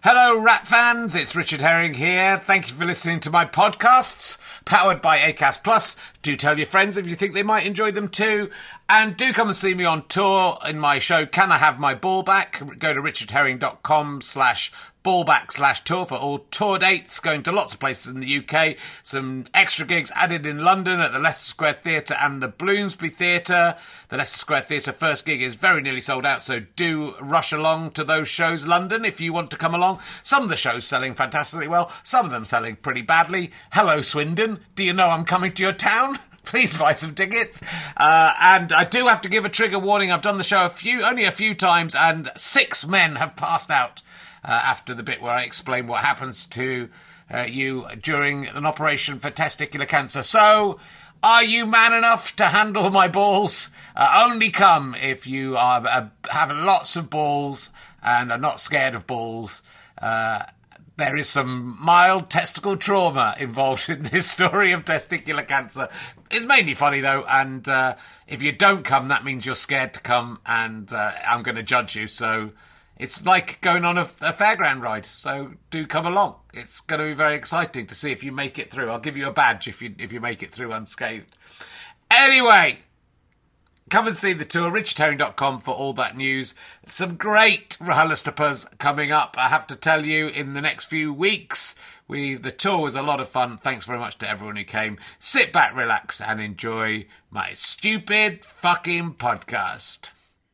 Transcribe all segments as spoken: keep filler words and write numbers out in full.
Hello, Rat fans. It's Richard Herring here. Thank you for listening to my podcasts, powered by Acast Plus. Do tell your friends if you think they might enjoy them too. And do come and see me on tour in my show, Can I Have My Ball Back? Go to richardherring.com slash ballback slash tour for all tour dates, going to lots of places in the U K. Some extra gigs added in London at the Leicester Square Theatre and the Bloomsbury Theatre. The Leicester Square Theatre first gig is very nearly sold out, so do rush along to those shows, London, if you want to come along. Some of the shows selling fantastically well, some of them selling pretty badly. Hello, Swindon. Do you know I'm coming to your town? Please buy some tickets. Uh, and I do have to give a trigger warning. I've done the show a few, only a few times, and six men have passed out uh, after the bit where I explain what happens to uh, you during an operation for testicular cancer. So, are you man enough to handle my balls? Uh, only come if you are uh, have lots of balls and are not scared of balls. Uh, There is some mild testicle trauma involved in this story of testicular cancer. It's mainly funny, though, and uh, if you don't come, that means you're scared to come, and uh, I'm going to judge you. So it's like going on a, a fairground ride, so do come along. It's going to be very exciting to see if you make it through. I'll give you a badge if you if you make it through unscathed. Anyway, come and see the tour, richard herring dot com for all that news. Some great RHLSTPs coming up, I have to tell you, in the next few weeks. We The tour was a lot of fun. Thanks very much to everyone who came. Sit back, relax, and enjoy my stupid fucking podcast.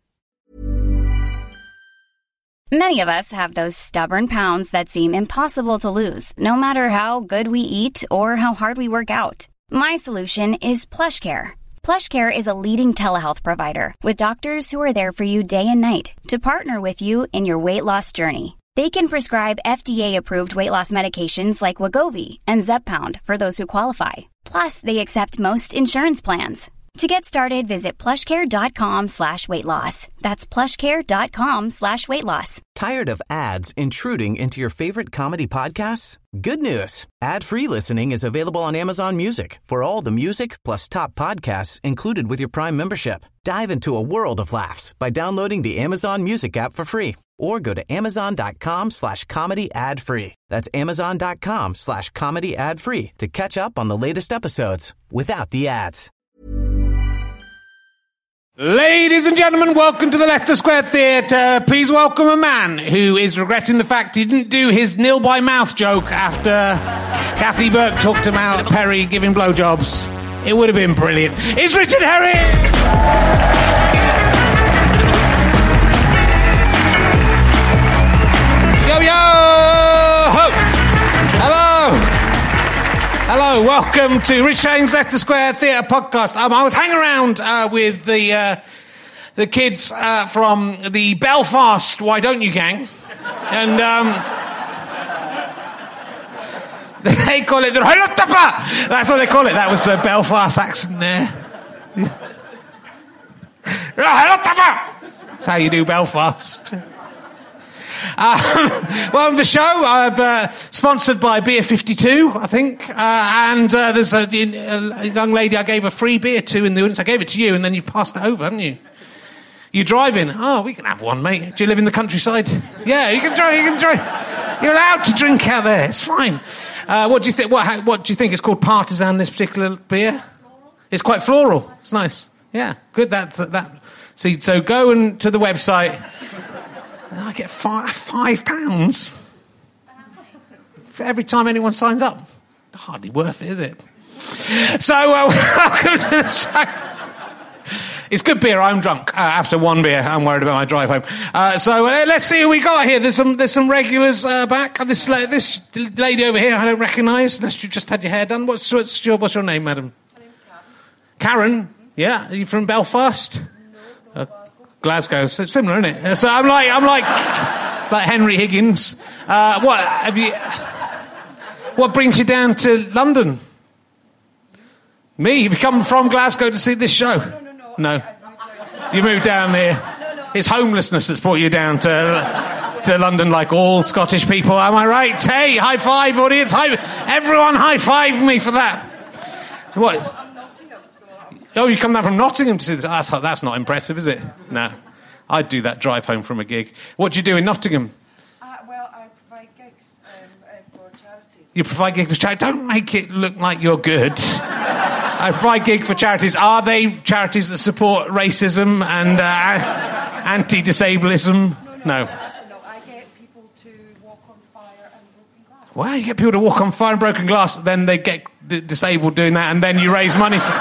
Many of us have those stubborn pounds that seem impossible to lose, no matter how good we eat or how hard we work out. My solution is PlushCare. PlushCare is a leading telehealth provider with doctors who are there for you day and night to partner with you in your weight loss journey. They can prescribe F D A-approved weight loss medications like Wegovy and Zepbound for those who qualify. Plus, they accept most insurance plans. To get started, visit plushcare.com slash weight loss. That's plushcare.com slash weight loss. Tired of ads intruding into your favorite comedy podcasts? Good news. Ad-free listening is available on Amazon Music for all the music plus top podcasts included with your Prime membership. Dive into a world of laughs by downloading the Amazon Music app for free or go to amazon.com slash comedy ad free. That's amazon.com slash comedy ad free to catch up on the latest episodes without the ads. Ladies and gentlemen, welcome to the Leicester Square Theatre. Please welcome a man who is regretting the fact he didn't do his nil by mouth joke after Kathy Burke talked about Perry giving blowjobs. It would have been brilliant. It's Richard Herring! Yo, yo! Ho! Hello! Hello, welcome to Rich Herring's Leicester Square Theatre podcast. Um, I was hanging around uh, with the uh, the kids uh, from the Belfast Why Don't You gang, and um, they call it the RHLSTP. That's what they call it. That was a Belfast accent there. RHLSTP. That's how you do Belfast. Um, well, the show I've uh, sponsored by Beer fifty-two, I think, uh, and uh, there's a, a young lady I gave a free beer to in the audience. I gave it to you, and then you've passed it over, haven't you? You driving? Oh, we can have one, mate. Do you live in the countryside? Yeah, you can drive. You can drive. You're allowed to drink out there. It's fine. Uh, what do you think? What, how, what do you think? It's called Partisan. This particular beer. It's quite floral. It's nice. Yeah, good. That that. See, so go and to the website. And I get five, five pounds for every time anyone signs up. Hardly worth it, is it? So, uh, welcome to the show. It's good beer. I'm drunk uh, after one beer. I'm worried about my drive home. Uh, so uh, let's see who we got here. There's some there's some regulars uh, back. This this lady over here I don't recognise unless you just had your hair done. What's what's your what's your name, madam? My name's Karen. Karen? Yeah. Are you from Belfast? No. Uh, Glasgow, similar, isn't it? So I'm like, I'm like, like Henry Higgins. Uh, what have you? What brings you down to London? Me? Have you come from Glasgow to see this show? No, no, no. No. I, I, I, You moved down here. No, no. It's homelessness that's brought you down to to London, like all Scottish people. Am I right? Hey, high five, audience! High, everyone, high five me for that. What? Oh, you come down from Nottingham to see this? That's, that's not impressive, is it? No. I'd do that drive home from a gig. What do you do in Nottingham? Uh, well, I provide provide gigs um, uh, for charities. You provide gigs for charity. Don't make it look like you're good. I provide gigs for charities. Are they charities that support racism and uh, anti-disablism? No. no, No. no. I get people to walk on fire and broken glass. Well, you get people to walk on fire and broken glass, then they get d- disabled doing that, and then you raise money for...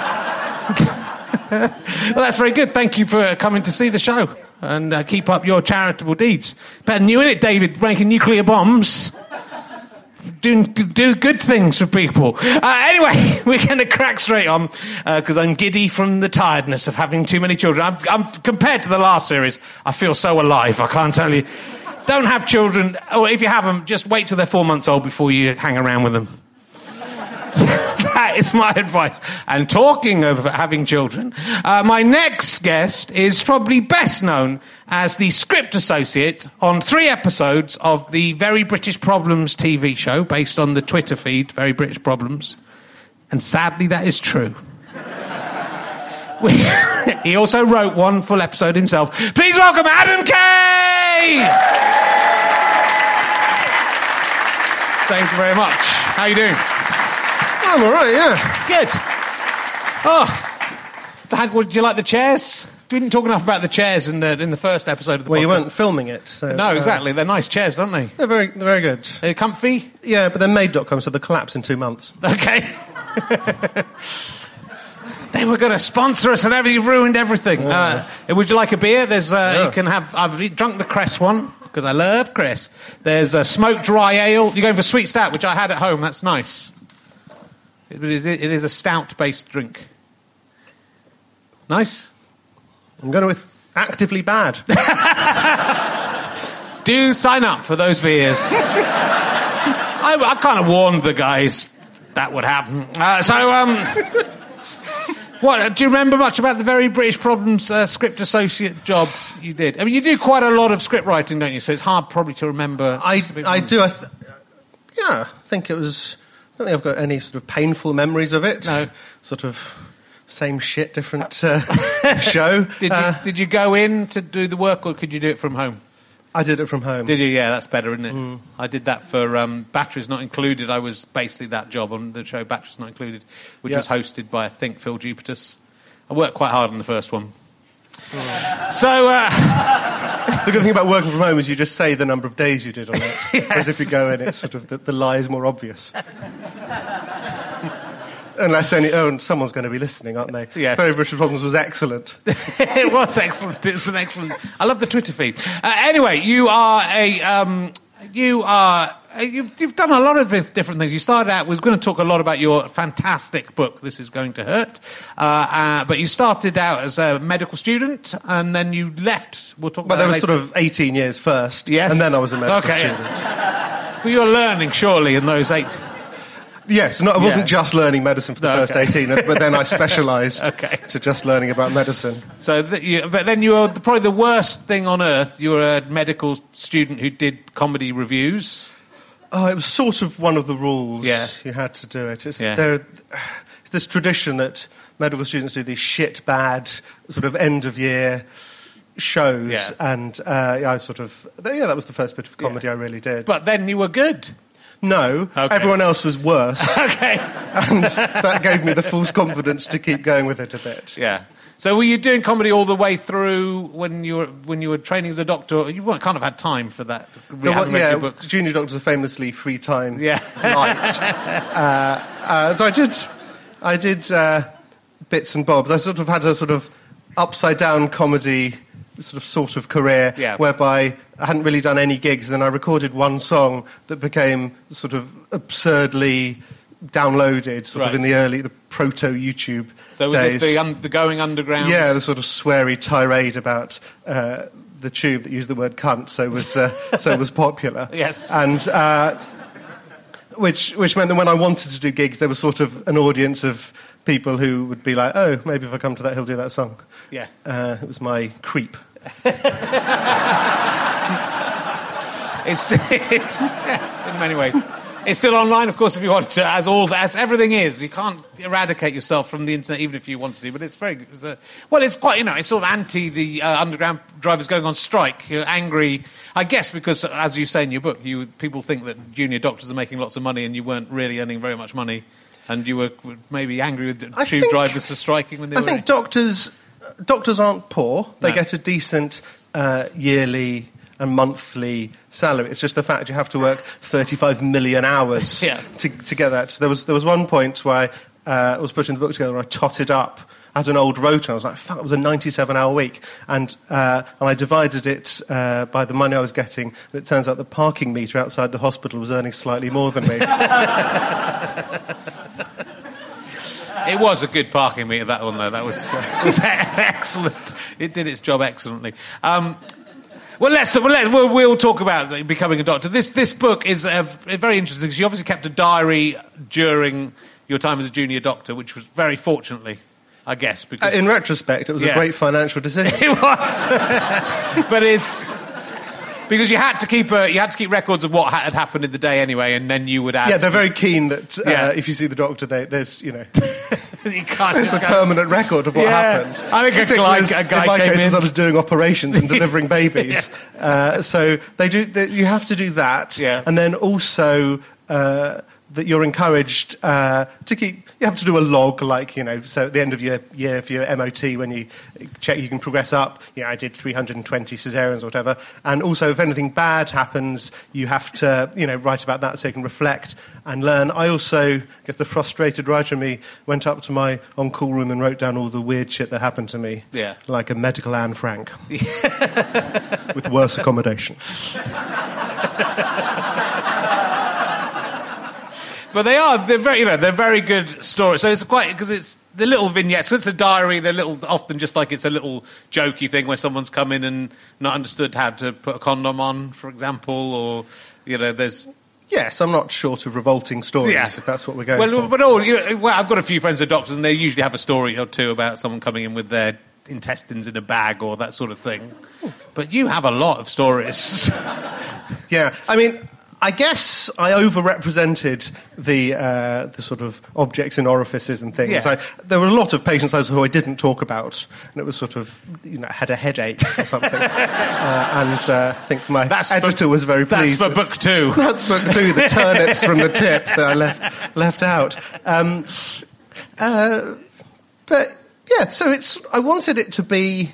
Well, that's very good. Thank you for coming to see the show. And uh, keep up your charitable deeds. Better than you, innit, David, making nuclear bombs. Do, do good things for people. Uh, anyway, we're going to crack straight on, because uh, I'm giddy from the tiredness of having too many children. I'm, I'm, compared to the last series, I feel so alive, I can't tell you. Don't have children, or if you have them, just wait till they're four months old before you hang around with them. That is my advice. And talking of having children, uh, my next guest is probably best known as the script associate on three episodes of the Very British Problems T V show, based on the Twitter feed, Very British Problems. And sadly, that is true. He also wrote one full episode himself. Please welcome Adam Kay! Thank you very much. How are you doing? I'm all right, yeah. Good. Oh, so how, well, did you like the chairs? We didn't talk enough about the chairs in the in the first episode of the Well, podcast. you weren't filming it, so... No, uh, exactly. They're nice chairs, aren't they? They're very, they're very good. Are they comfy? Yeah, but they're made dot com, so they'll collapse in two months. Okay. They were going to sponsor us and everything. You've ruined everything. Uh, would you like a beer? There's, uh, Yeah. You can have... I've drunk the Cress one, because I love Cress. There's a smoked dry ale. You're going for sweet stout, which I had at home. That's nice. It is, it is a stout-based drink. Nice? I'm going with actively bad. Do sign up for those beers. I, I kind of warned the guys that would happen. Uh, so, um... what, do you remember much about the Very British Problems uh, script associate jobs you did? I mean, you do quite a lot of script writing, don't you? So it's hard probably to remember... I, specific I ones. do. I th- yeah, I think it was... I don't think I've got any sort of painful memories of it. No. Sort of same shit, different uh, show. Did you, Uh, did you go in to do the work, or could you do it from home? I did it from home. Did you? Yeah, that's better, isn't it? Mm. I did that for um, Batteries Not Included. I was basically that job on the show Batteries Not Included, which Yeah. was hosted by, I think, Phil Jupitus. I worked quite hard on the first one. So, uh, The good thing about working from home is you just say the number of days you did on it. Yes. Whereas if you go in, it's sort of the, the lie is more obvious. Unless any, oh, and someone's going to be listening, aren't they? Yes. Very British Problems was excellent. it was excellent. It was an excellent... I love the Twitter feed. Uh, anyway, you are a... Um, you are... You've, you've done a lot of different things. You started out... We're going to talk a lot about your fantastic book, This Is Going to Hurt. Uh, uh, but you started out as a medical student, and then you left... We'll talk But about there that was later. sort of eighteen years first, Yes. and then I was a medical Okay, student. yeah. But you were learning, surely, in those eight... Yes, no, I wasn't Yeah. just learning medicine for the No, first okay. eighteen, but then I specialised Okay. to just learning about medicine. So, that you, but then you were the, probably the worst thing on earth. You were a medical student who did comedy reviews. Oh, it was sort of one of the rules. Yeah. You had to do it. It's, Yeah. there, it's this tradition that medical students do these shit, bad, sort of end-of-year shows. Yeah. And uh, yeah, I sort of... Yeah, that was the first bit of comedy I really did. But then you were good. No, Okay. everyone else was worse. Okay. And that gave me the false confidence to keep going with it a bit. Yeah. So were you doing comedy all the way through when you were when you were training as a doctor? You weren't kind of had time for that. You There hadn't wa- read yeah, your books. junior doctors are famously free time Yeah. light. uh, uh, so I did, I did uh, bits and bobs. I sort of had a sort of upside down comedy sort of sort of career, Yeah. whereby I hadn't really done any gigs. And then I recorded one song that became sort of absurdly downloaded, sort of Right. in the early, the proto YouTube So was days. this the, un- the going underground? Yeah, the sort of sweary tirade about uh, the tube that used the word cunt, so was uh, so was popular. Yes. and uh, which which meant that when I wanted to do gigs, there was sort of an audience of people who would be like, "Oh, maybe if I come to that, he'll do that song." Yeah. Uh, it was my creep. It's, it's in many ways. It's still online, of course, if you want to, as all as everything is. You can't eradicate yourself from the internet, even if you want to do. But it's very it's a, well. It's quite you know. It's sort of anti the uh, underground drivers going on strike. You're angry, I guess, because as you say in your book, you people think that junior doctors are making lots of money, and you weren't really earning very much money, and you were maybe angry with the I tube think, drivers for striking when they I were. I think doctors doctors aren't poor. They No. get a decent uh, yearly and monthly salary. It's just the fact you have to work thirty-five million hours Yeah. to, to get that. So there was there was one point where I uh, was putting the book together where I totted up at an old rota. I was like, fuck, it was a ninety-seven hour week. And, uh, and I divided it uh, by the money I was getting. And it turns out the parking meter outside the hospital was earning slightly more than me. It was a good parking meter, that one, though. That was, was excellent. It did its job excellently. Um, well, let's, well, let's we'll, we'll talk about becoming a doctor. This this book is uh, very interesting because you obviously kept a diary during your time as a junior doctor, which was very fortunately, I guess. Because Uh, in retrospect, it was Yeah. a great financial decision. it was, but it's because you had to keep a, you had to keep records of what had happened in the day anyway, and then you would add. Yeah, they're very keen that uh, Yeah. if you see the doctor, they, there's, you know, you can't. there's a just go- permanent record of what Yeah. happened. I think a Particularly guy- as- a guy in my came case, in. as I was doing operations and delivering babies. uh, so they do. They, you have to do that, Yeah. and then also uh, that you're encouraged uh, to keep. You have to do a log, like you know. So at the end of your year for your M O T, when you check, you can progress up. You know, I did three hundred twenty cesareans or whatever. And also, if anything bad happens, you have to, you know, write about that so you can reflect and learn. I also, I guess the frustrated writer in me went up to my on-call room and wrote down all the weird shit that happened to me. Yeah. Like a medical Anne Frank. With worse accommodation. But they are, they're very, you know, they're very good stories. So it's quite, because it's the little vignettes, because it's a diary, they're little, often just like it's a little jokey thing where someone's come in and not understood how to put a condom on, for example, or, you know, there's... Yes, I'm not short of revolting stories, Yeah. if that's what we're going Well, for. but all, you know, well, I've got a few friends who are doctors, and they usually have a story or two about someone coming in with their intestines in a bag or that sort of thing. But you have a lot of stories. Yeah, I mean, I guess I overrepresented the uh, the sort of objects in orifices and things. Yeah. I, there were a lot of patients who I didn't talk about, and it was sort of, you know, had a headache or something. uh, and uh, I think my That's editor for, was very pleased. That's for that- book two. That's book two, the turnips from the tip that I left left out. Um, uh, but yeah, so it's. I wanted it to be.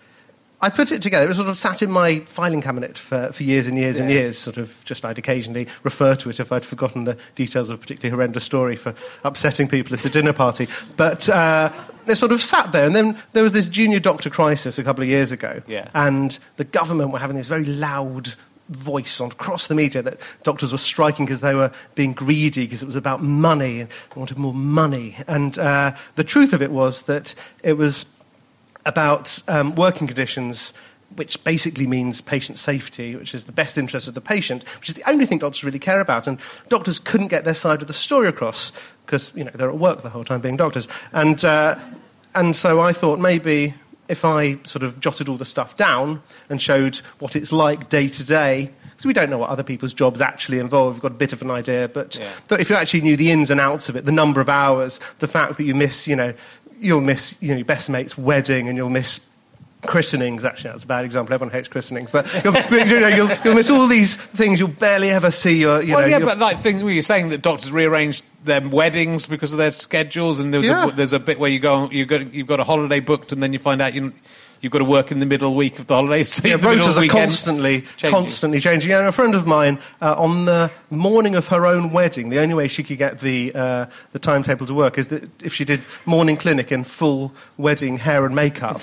I put it together. It was sort of sat in my filing cabinet for, for years and years and Yeah. years. Sort of just I'd occasionally refer to it if I'd forgotten the details of a particularly horrendous story for upsetting people at a dinner party. But uh, they sort of sat there. And then there was this junior doctor crisis a couple of years ago. Yeah. And the government were having this very loud voice on across the media that doctors were striking because they were being greedy, because it was about money and they wanted more money. And uh, the truth of it was that it was about um, working conditions, which basically means patient safety, which is the best interest of the patient, which is the only thing doctors really care about. And doctors couldn't get their side of the story across because, you know, they're at work the whole time being doctors. And uh, and so I thought maybe if I sort of jotted all the stuff down and showed what it's like day to day, because we don't know what other people's jobs actually involve, we've got a bit of an idea, but Yeah. th- if you actually knew the ins and outs of it, the number of hours, the fact that you miss, you know, you'll miss, you know, your best mate's wedding and you'll miss christenings. Actually, that's a bad example. Everyone hates christenings. But you'll, you know, you'll, you'll miss all these things. You'll barely ever see your, you Well, know... yeah, your- but like things where you're saying that doctors rearrange their weddings because of their schedules, and there's Yeah. a, there's a bit where you go, you got you've got a holiday booked, and then you find out you you've got to work in the middle week of the holidays. So Yeah, in the middle of rotas the are weekend, constantly, changing. constantly changing. Yeah, and a friend of mine, uh, on the morning of her own wedding, the only way she could get the uh, the timetable to work is that if she did morning clinic in full wedding hair and makeup.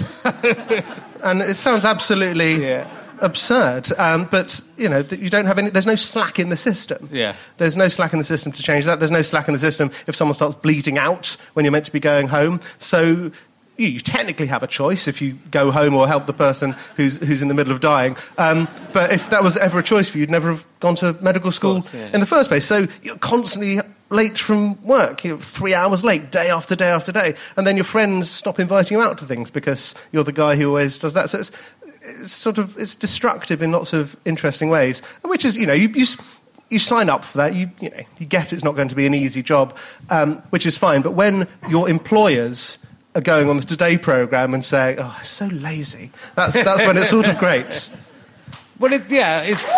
And it sounds absolutely Yeah. absurd, um, but you know that you don't have any. There's no slack in the system. Yeah. There's no slack in the system to change that. There's no slack in the system if someone starts bleeding out when you're meant to be going home. So. You, you technically have a choice if you go home or help the person who's who's in the middle of dying. Um, but if that was ever a choice for you, you'd never have gone to medical school course, yeah. in the first place. So you're constantly late from work. You're three hours late, day after day after day. And then your friends stop inviting you out to things because you're the guy who always does that. So it's, it's sort of it's destructive in lots of interesting ways, which is, you know, you, you you sign up for that. You, you know, you get it's not going to be an easy job, um, which is fine. But when your employers are going on the Today programme and saying, "Oh, it's so lazy," that's that's when it's sort of great. Well, it, yeah, it's.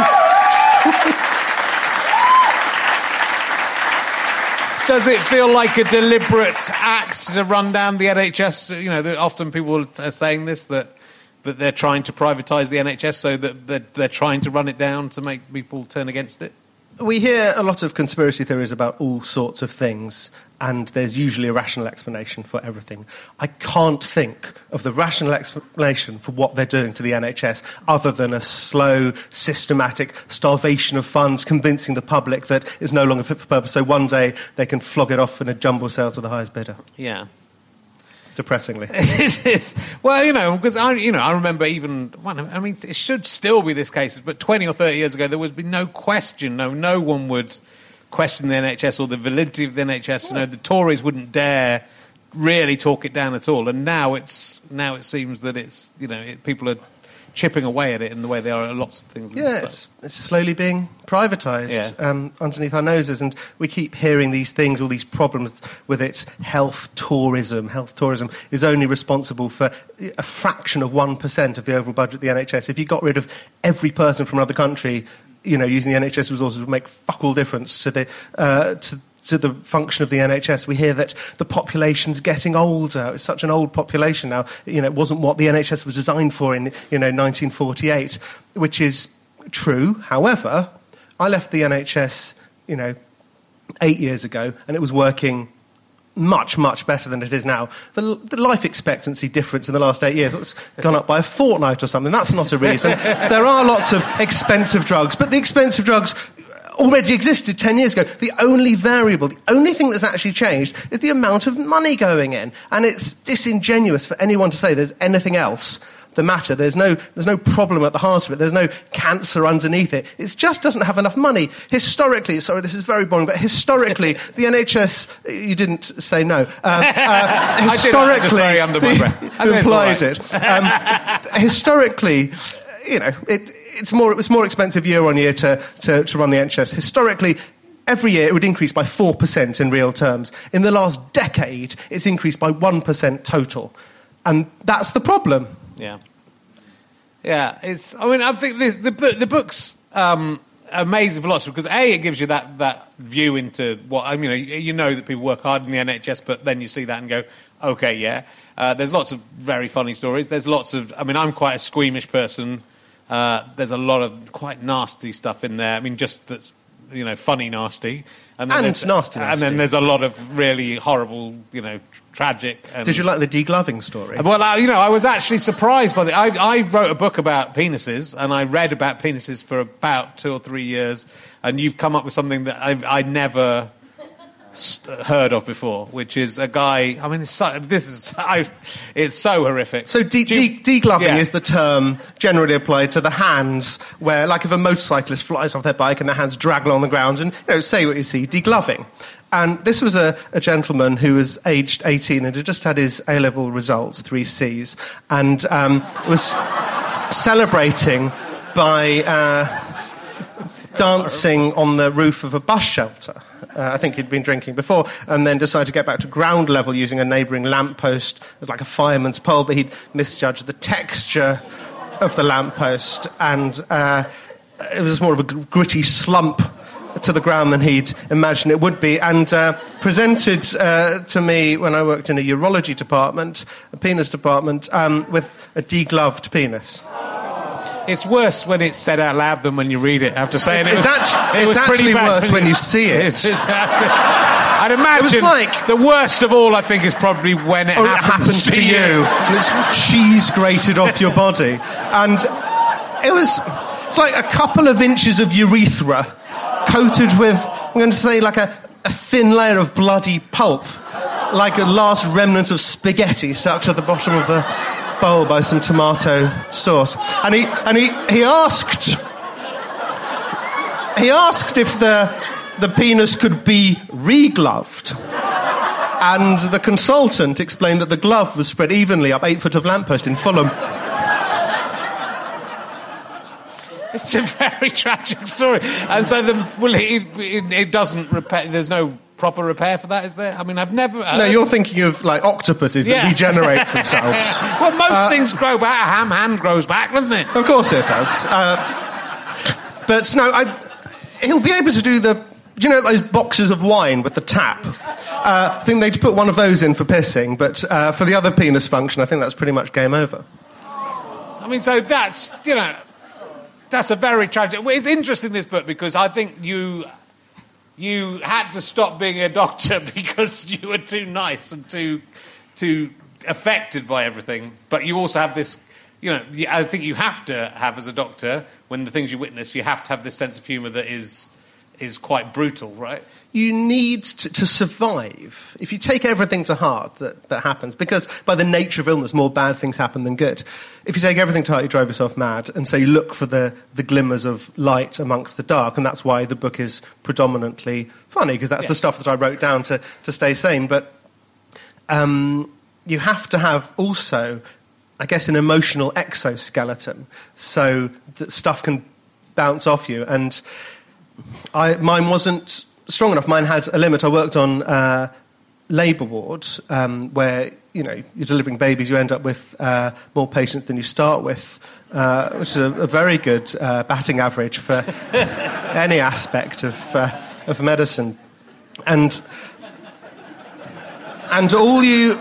Does it feel like a deliberate act to run down the N H S? You know, that often people are saying this, that that they're trying to privatise the N H S, so that they're, they're trying to run it down to make people turn against it. We hear a lot of conspiracy theories about all sorts of things, and there's usually a rational explanation for everything. I can't think of the rational explanation for what they're doing to the N H S other than a slow, systematic starvation of funds, convincing the public that it's no longer fit for purpose, so one day they can flog it off in a jumble sale to the highest bidder. Yeah. Depressingly. It is. Well, you know, because I, you know, I remember even. Well, I mean, it should still be this case, but twenty or thirty years ago, there would be no question. No, no one would question the N H S or the validity of the N H S. Yeah. You know, the Tories wouldn't dare really talk it down at all. And now it's now it seems that it's you know it, people are chipping away at it in the way they are at lots of things. Yeah, it's, it's slowly being privatised yeah. um, underneath our noses, and we keep hearing these things, all these problems with its health tourism. Health tourism is only responsible for a fraction of one percent of the overall budget of the N H S. If you got rid of every person from another country, you know, using the N H S resources would make fuck all difference to the uh, to to the function of the N H S. We hear that the population's getting older. It's such an old population now. You know, it wasn't what the N H S was designed for in, you know, nineteen forty-eight, which is true. However, I left the N H S, you know, eight years ago, and it was working much, much better than it is now. The, the life expectancy difference in the last eight years, it's gone up by a fortnight or something. That's not a reason. There are lots of expensive drugs, but the expensive drugs already existed ten years ago. The only variable, the only thing that's actually changed is the amount of money going in. And it's disingenuous for anyone to say there's anything else the matter. There's no, there's no problem at the heart of it. There's no cancer underneath it. It just doesn't have enough money. Historically, sorry, this is very boring, but historically, the N H S, you didn't say no. Um, uh, historically, I did, I just very under my breath. You implied it. Um, historically, you know, it, it's more, it was more expensive year on year to, to, to run the N H S. Historically, every year it would increase by four percent in real terms. In the last decade, it's increased by one percent total. And that's the problem. Yeah. Yeah, it's, I mean, I think the, the, the book's um, amazing for lots of, because A, it gives you that, that view into what, I mean, you, you know that people work hard in the N H S, but then you see that and go, okay, yeah. Uh, there's lots of very funny stories. There's lots of, I mean, I'm quite a squeamish person. Uh, there's a lot of quite nasty stuff in there. I mean, just that's, you know, funny nasty. And, then and nasty nasty. And then there's a lot of really horrible, you know, tr- tragic. And, did you like the degloving story? Well, uh, you know, I was actually surprised by the... I, I wrote a book about penises, and I read about penises for about two or three years, and you've come up with something that I, I never... heard of before, which is a guy. I mean, it's so, this is I, it's so horrific. So de- de- degloving yeah. is the term generally applied to the hands, where, like, if a motorcyclist flies off their bike and their hands drag along the ground, and you know, say what you see, degloving. And this was a, a gentleman who was aged eighteen and had just had his A-level results, three C's, and um, was celebrating by uh, dancing on the roof of a bus shelter. Uh, I think he'd been drinking before, and then decided to get back to ground level using a neighbouring lamppost as like a fireman's pole, but he'd misjudged the texture of the lamppost, and uh, it was more of a gritty slump to the ground than he'd imagined it would be, and uh, presented uh, to me when I worked in a urology department, a penis department, um, with a degloved penis. It's worse when it's said out loud than when you read it, I have to say. And it it's was, actually, it was it's actually worse when you, when you see it. It's, it's, I'd imagine it was like, the worst of all, I think, is probably when it, or happens, it happens to, to you. you. And it's cheese grated off your body. And it was it's like a couple of inches of urethra coated with, I'm going to say, like a, a thin layer of bloody pulp, like a last remnant of spaghetti stuck to the bottom of the bowl by some tomato sauce. And he and he, he asked he asked if the the penis could be regloved. And the consultant explained that the glove was spread evenly up eight foot of lamppost in Fulham. It's a very tragic story. And so, the, well, it, it, it doesn't repair, there's no proper repair for that, is there? I mean, I've never... Uh, no, you're thinking of, like, octopuses yeah. that regenerate themselves. Well, most uh, things grow back. A ham hand grows back, doesn't it? Of course it does. Uh, but, no, I, he'll be able to do the... Do you know those boxes of wine with the tap? Uh, I think they'd put one of those in for pissing, but uh, for the other penis function, I think that's pretty much game over. I mean, so that's, you know, that's a very tragic... Well, it's interesting, this book, because I think you you had to stop being a doctor because you were too nice and too too affected by everything. But you also have this... You know, I think you have to have, as a doctor, when the things you witness, you have to have this sense of humour that is... is quite brutal, right? You need to, to survive. If you take everything to heart that, that happens, because by the nature of illness, more bad things happen than good. If you take everything to heart, you drive yourself mad, and so you look for the, the glimmers of light amongst the dark, and that's why the book is predominantly funny, because that's yeah. the stuff that I wrote down to, to stay sane. But um, you have to have also, I guess, an emotional exoskeleton, so that stuff can bounce off you, and... I, mine wasn't strong enough. Mine had a limit. I worked on uh, labour wards um, where, you know, you're delivering babies, you end up with uh, more patients than you start with, uh, which is a, a very good uh, batting average for any aspect of, uh, of medicine. And, and all you,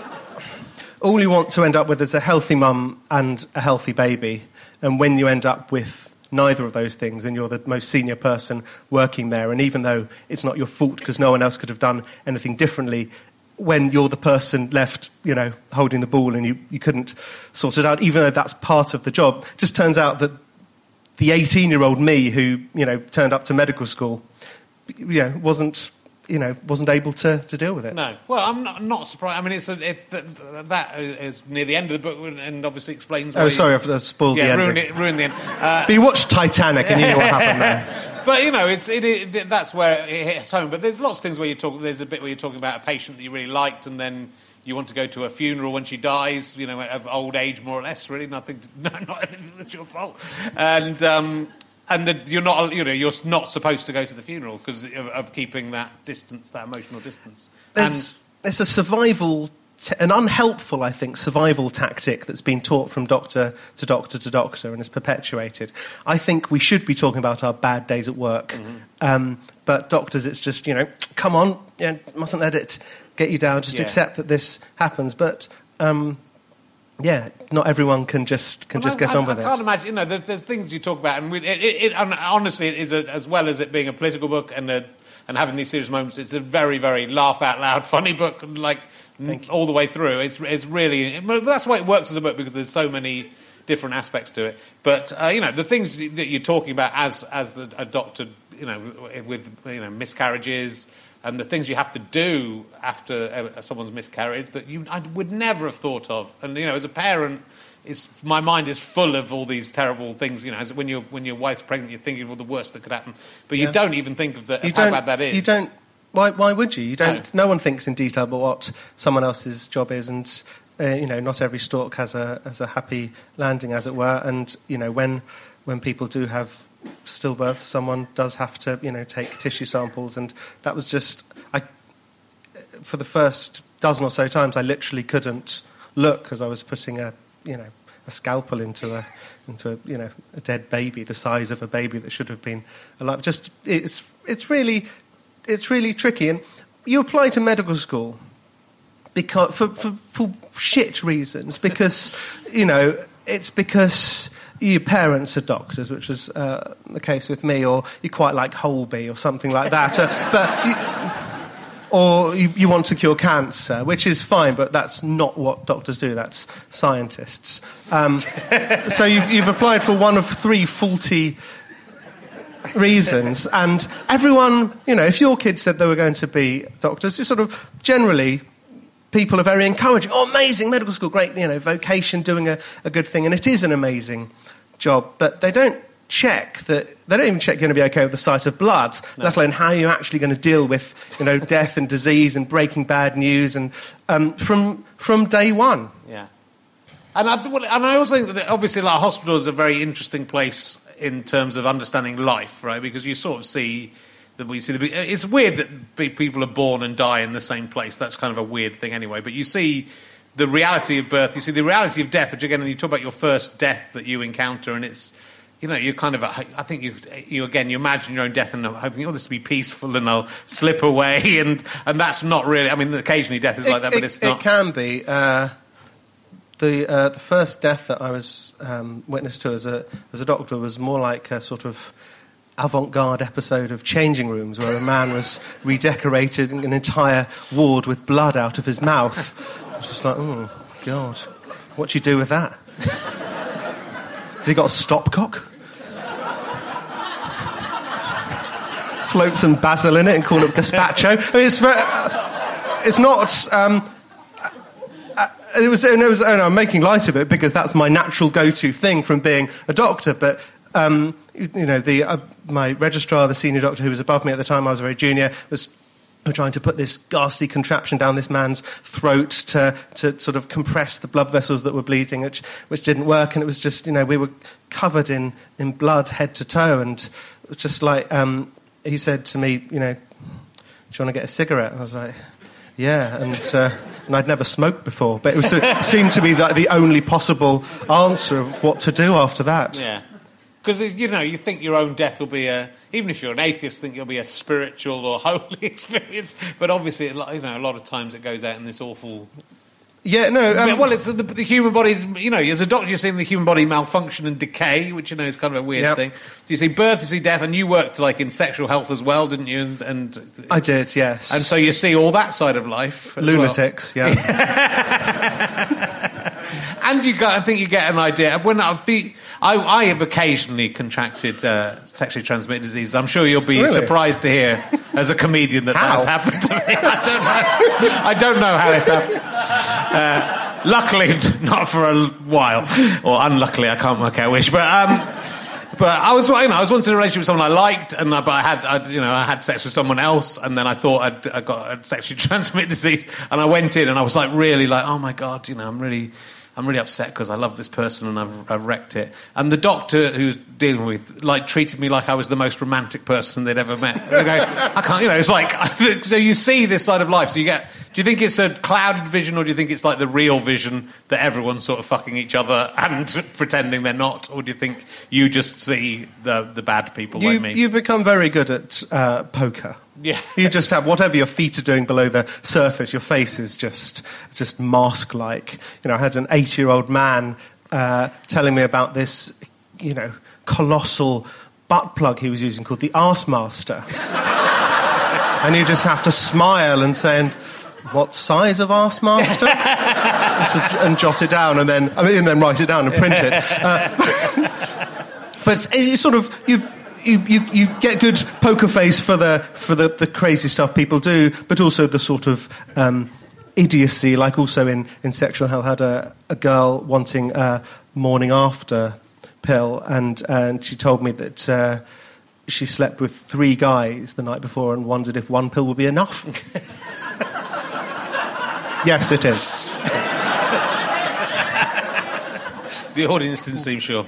all you want to end up with is a healthy mum and a healthy baby. And when you end up with neither of those things, and you're the most senior person working there, and even though it's not your fault because no one else could have done anything differently, when you're the person left, you know, holding the ball and you, you couldn't sort it out, even though that's part of the job, it just turns out that the eighteen-year-old me who, you know, turned up to medical school, you know, wasn't... you know, wasn't able to, to deal with it. No. Well, I'm not, not surprised. I mean, it's a, it, that, that is near the end of the book and obviously explains... Oh, sorry, I've spoiled yeah, the ruined ending. It, ruined the end. Uh, but you watched Titanic and you knew what happened there. But, you know, it's, it, it, that's where it hits home. But there's lots of things where you talk... There's a bit where you're talking about a patient that you really liked and then you want to go to a funeral when she dies, you know, of old age, more or less, really. Nothing... No, not anything that's your fault. And... Um, And the, you're not, you know, you're not supposed to go to the funeral because of, of keeping that distance, that emotional distance. There's, and there's a survival, t- an unhelpful, I think, survival tactic that's been taught from doctor to doctor to doctor and is perpetuated. I think we should be talking about our bad days at work, mm-hmm. um, but doctors, it's just, you know, come on, you know, mustn't let it get you down. Just yeah. accept that this happens, but. Um, Yeah, not everyone can just can well, just get I, on with I it. I can't imagine, you know, there's, there's things you talk about, and we, it, it, it, honestly, it is a, as well as it being a political book and a, and having these serious moments, it's a very, very laugh out loud, funny book, like all the way through. It's it's really it, that's why it works as a book because there's so many different aspects to it. But uh, you know, the things that you're talking about as as a, a doctor, you know, with you know miscarriages. And the things you have to do after uh, someone's miscarried that you I would never have thought of. And you know, as a parent, it's, my mind is full of all these terrible things. You know, as when your when your wife's pregnant, you're thinking of all the worst that could happen, but you yeah. don't even think of, the, you of how bad that is. You don't. Why? Why would you? You don't. No, no one thinks in detail about what someone else's job is, and uh, you know, not every stork has a has a happy landing, as it were. And you know, when when people do have stillbirth, someone does have to, you know, take tissue samples, and that was just, I, for the first dozen or so times, I literally couldn't look as I was putting a, you know, a scalpel into a, into a, you know, a dead baby, the size of a baby that should have been alive. Just, it's, it's really, it's really tricky, and you apply to medical school because for for, for shit reasons, because, you know, it's because your parents are doctors, which was uh, the case with me, or you quite like Holby or something like that. uh, but you, or you, you want to cure cancer, which is fine, but that's not what doctors do. That's scientists. Um, so you've, you've applied for one of three faulty reasons, and everyone, you know, if your kids said they were going to be doctors, you sort of generally... people are very encouraging. Oh, amazing, medical school, great, you know, vocation, doing a, a good thing. And it is an amazing job. But they don't check that, they don't even check you're going to be okay with the sight of blood, no. let alone how you're actually going to deal with, you know, death and disease and breaking bad news and um, from from day one. Yeah. And I, and I also think that obviously like, a hospital is a very interesting place in terms of understanding life, right? Because you sort of see that we see the. It's weird that people are born and die in the same place. That's kind of a weird thing, anyway. But you see the reality of birth. You see the reality of death, which again, and you talk about your first death that you encounter, and it's. You know, you're kind of, I think you, you again, you imagine your own death and hoping, oh, this will be peaceful and I'll slip away, and, and that's not really, I mean, occasionally death is it, like that, but it, it's not. It can be. Uh, the uh, the first death that I was um, witness to as a as a doctor was more like a sort of avant-garde episode of Changing Rooms, where a man was redecorating an entire ward with blood out of his mouth. I was just like, oh, God, what do you do with that? Has he got a stopcock? Float some basil in it and call it gazpacho. I mean, it's very, it's not. Um, it was. It was. And I'm making light of it because that's my natural go-to thing from being a doctor. But um, you know, the uh, my registrar, the senior doctor who was above me at the time, I was very junior, was. We're trying to put this ghastly contraption down this man's throat to, to sort of compress the blood vessels that were bleeding, which, which didn't work. And it was just, you know, we were covered in, in blood head to toe. And it was just like, um, he said to me, you know, do you want to get a cigarette? I was like, yeah. And, uh, and I'd never smoked before. But it, was, it seemed to be the, the only possible answer of what to do after that. Yeah. Because, you know, you think your own death will be a... Even if you're an atheist, think it'll be a spiritual or holy experience. But obviously, you know, a lot of times it goes out in this awful... Yeah, no... Um, well, it's the, the human body's... You know, as a doctor, you're seeing the human body malfunction and decay, which, you know, is kind of a weird yep. thing. So you see birth, you see death, and you worked, like, in sexual health as well, didn't you? And, and I did, yes. And so you see all that side of life as Lunatics, well. yeah. And you got, I think you get an idea. When I, I, I have occasionally contracted uh, sexually transmitted disease. I'm sure you'll be really? surprised to hear, as a comedian, that how? that's happened to me. I don't know. I don't know how it's happened. Uh, luckily, not for a while, or unluckily, I can't work out which. But um, but I was, you know, I was once in a relationship with someone I liked, and I, but I had, I, you know, I had sex with someone else, and then I thought I'd, I got a sexually transmitted disease, and I went in, and I was like, really, like, oh my God, you know, I'm really. I'm really upset because I love this person and I've, I've wrecked it. And the doctor who's dealing with, like, treated me like I was the most romantic person they'd ever met. They go, I can't, you know, it's like, so you see this side of life. So you get, do you think it's a clouded vision, or do you think it's like the real vision that everyone's sort of fucking each other and pretending they're not? Or do you think you just see the, the bad people you, like me? You become very good at uh, poker. Yeah. You just have whatever your feet are doing below the surface, your face is just just mask-like. You know, I had an eight-year-old man uh, telling me about this, you know, colossal butt plug he was using called the Arse Master. And you just have to smile and say, what size of Arse Master? And jot it down, and then, I mean, and then write it down and print it. Uh, but it's, it's sort of... you. You, you, you get good poker face for the for the, the crazy stuff people do, but also the sort of um, idiocy, like also in, in sexual health. I had a, a girl wanting a morning after pill, and, and she told me that uh, she slept with three guys the night before and wondered if one pill would be enough. Yes, it is. The audience didn't seem sure.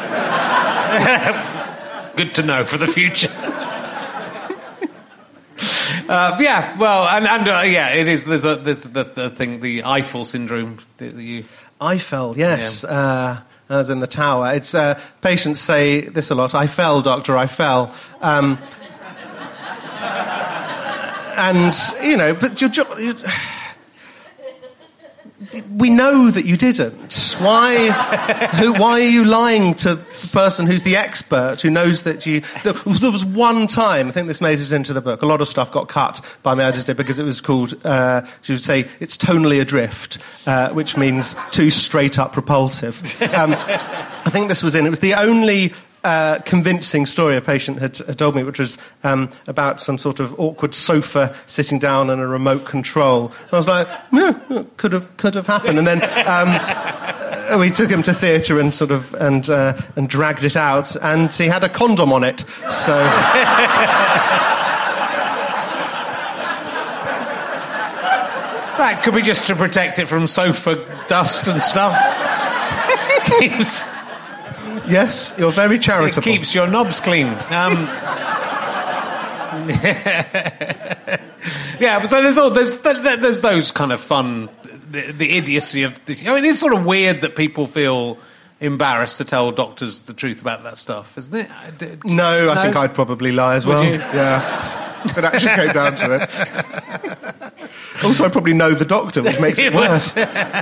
Good to know for the future. uh, yeah, well, and, and uh, yeah, it is. There's a there's the, the thing, the Eiffel syndrome. That you Eiffel, yes. Yeah. Uh, I was in the tower. It's uh, patients say this a lot. I fell, doctor. I fell. Um, and you know, but your job. We know that you didn't. Why? who, why are you lying to the person who's the expert, who knows that you... There, there was one time, I think this made it into the book, a lot of stuff got cut by my editor because it was called, uh, she would say, it's tonally adrift, uh, which means too straight-up repulsive. Um, I think this was in, it was the only... Uh, convincing story a patient had, had told me, which was um, about some sort of awkward sofa sitting down and a remote control. And I was like, yeah, could have could have happened. And then um, we took him to theatre and sort of and uh, and dragged it out, and he had a condom on it. So that could be just to protect it from sofa dust and stuff. Keeps. Yes, you're very charitable. It keeps your knobs clean. Um, yeah, but so there's all there's there's those kind of fun, the, the idiocy of. The, I mean, it's sort of weird that people feel embarrassed to tell doctors the truth about that stuff, isn't it? Did, no, no, I think I'd probably lie as Would well. you? Yeah, if it actually came down to it. Also, I probably know the doctor, which makes it worse.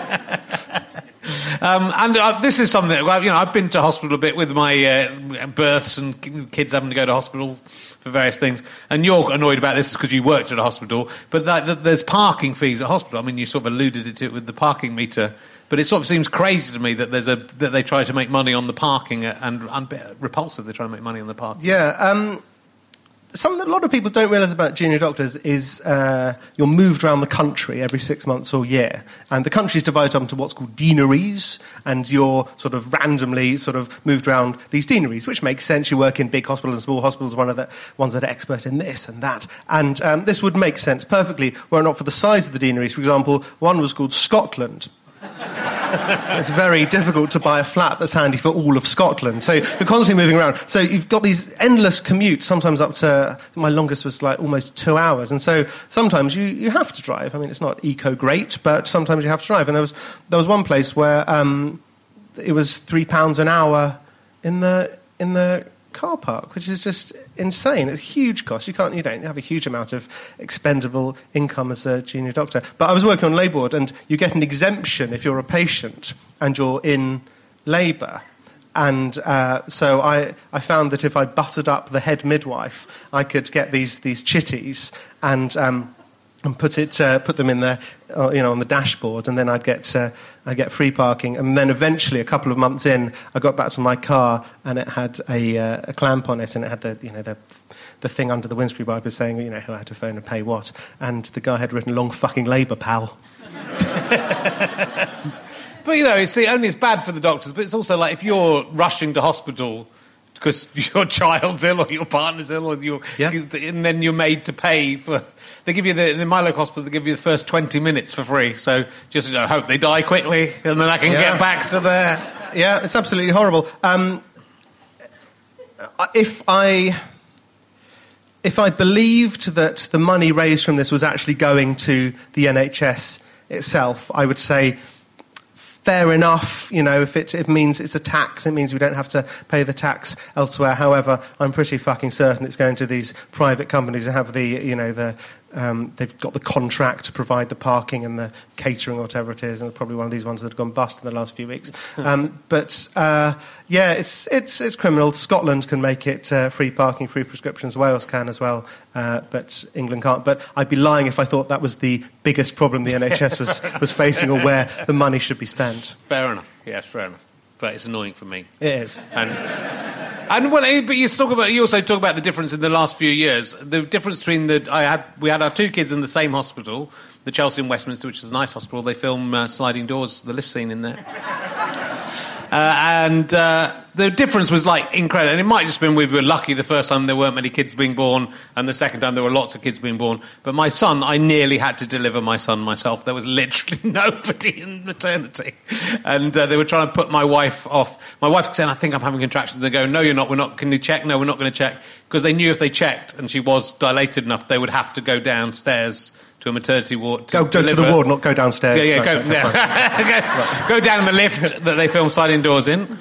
Um, and uh, this is something that, well, you know, I've been to hospital a bit with my uh, births and kids having to go to hospital for various things. And you're annoyed about this because you worked at a hospital. But that, that, there's parking fees at hospital. I mean, you sort of alluded to it with the parking meter. But it sort of seems crazy to me that there's a that they try to make money on the parking and, and repulsive they try to make money on the parking. Yeah. Um, something that a lot of people don't realise about junior doctors is uh, you're moved around the country every six months or year. And the country is divided up into what's called deaneries, and you're sort of randomly sort of moved around these deaneries, which makes sense. You work in big hospitals and small hospitals, one of the ones that are expert in this and that. And um, this would make sense perfectly were it not for the size of the deaneries. For example, one was called Scotland. It's very difficult to buy a flat that's handy for all of Scotland. So you're constantly moving around. So you've got these endless commutes, sometimes up to, my longest was like almost two hours. And so sometimes you, you have to drive. I mean, it's not eco-great, but sometimes you have to drive. And there was there was one place where um, it was three pounds an hour in the in the car park, which is just insane. It's a huge cost. You can't, you don't have a huge amount of expendable income as a junior doctor. But I was working on labour ward, and you get an exemption if you're a patient and you're in labour. And uh, so I, I found that if I buttered up the head midwife, I could get these these chitties and um, and put it uh, put them in the uh, you know on the dashboard, and then I'd get uh, I'd get free parking. And then eventually, a couple of months in, I got back to my car and it had a, uh, a clamp on it, and it had the you know the the thing under the windscreen wiper saying you know who I had to phone and pay what, and the guy had written "long fucking labour, pal." But, you know, see, only it's bad for the doctors, but it's also like if you're rushing to hospital because your child's ill or your partner's ill, or you're, yeah. and then you're made to pay for... They give you, the, in my local hospital, they give you the first twenty minutes for free, so just, you know, hope they die quickly, and then I can yeah. get back to the... Yeah, it's absolutely horrible. Um, if I... If I believed that the money raised from this was actually going to the N H S itself, I would say... Fair enough, you know, if it, it means it's a tax, it means we don't have to pay the tax elsewhere. However, I'm pretty fucking certain it's going to these private companies that have the, you know, the um, they've got the contract to provide the parking and the catering or whatever it is, and probably one of these ones that have gone bust in the last few weeks. Um, but uh, yeah, it's it's it's criminal. Scotland can make it uh, free parking, free prescriptions. Wales can as well, uh, but England can't. But I'd be lying if I thought that was the biggest problem the N H S was was facing, or where the money should be spent. Fair enough. Yes, fair enough. But it's annoying for me. It is. And, and well, but you talk about you also talk about the difference in the last few years. The difference between the I had we had our two kids in the same hospital, the Chelsea in Westminster, which is a nice hospital. They film uh, Sliding Doors, the lift scene in there. Uh, and uh, the difference was, like, incredible. And it might just have been we were lucky the first time there weren't many kids being born, and the second time there were lots of kids being born. But my son, I nearly had to deliver my son myself. There was literally nobody in maternity. And uh, they were trying to put my wife off. My wife saying, I think I'm having contractions. They go, no, you're not. We're not. Can you check? No, we're not going to check. Because they knew if they checked and she was dilated enough, they would have to go downstairs to a maternity ward. To go go to the ward, not go downstairs. Yeah, yeah, no, go, no, yeah. go, go down in the lift that they film Sliding Doors in.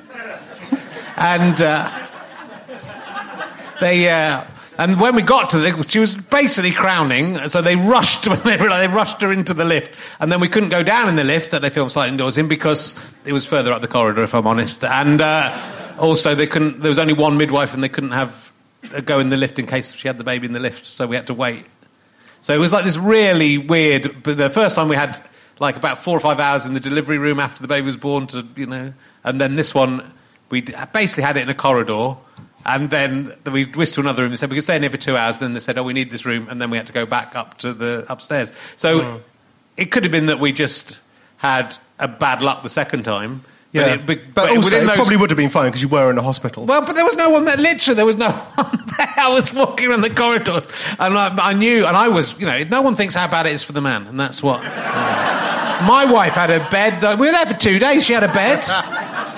And uh, they... Uh, and when we got to the... She was basically crowning, so they rushed when they realised they rushed her into the lift. And then we couldn't go down in the lift that they filmed Sliding Doors in because it was further up the corridor, if I'm honest. And uh, also, they couldn't... There was only one midwife and they couldn't have go in the lift in case she had the baby in the lift, so we had to wait. So it was like this really weird... But the first time we had like about four or five hours in the delivery room after the baby was born to, you know... And then this one, we basically had it in a corridor, and then we whisked to another room. They said we could stay in here for two hours. Then they said, oh, we need this room, and then we had to go back up to the upstairs. So mm. it could have been that we just had a bad luck the second time. Yeah, but, it, but, but also it those... probably would have been fine because you were in a hospital. Well, but there was no one there. Literally, there was no one there. I was walking around the corridors, and I, I knew, and I was, you know, no one thinks how bad it is for the man, and that's what. Uh, my wife had a bed. We were there for two days. She had a bed.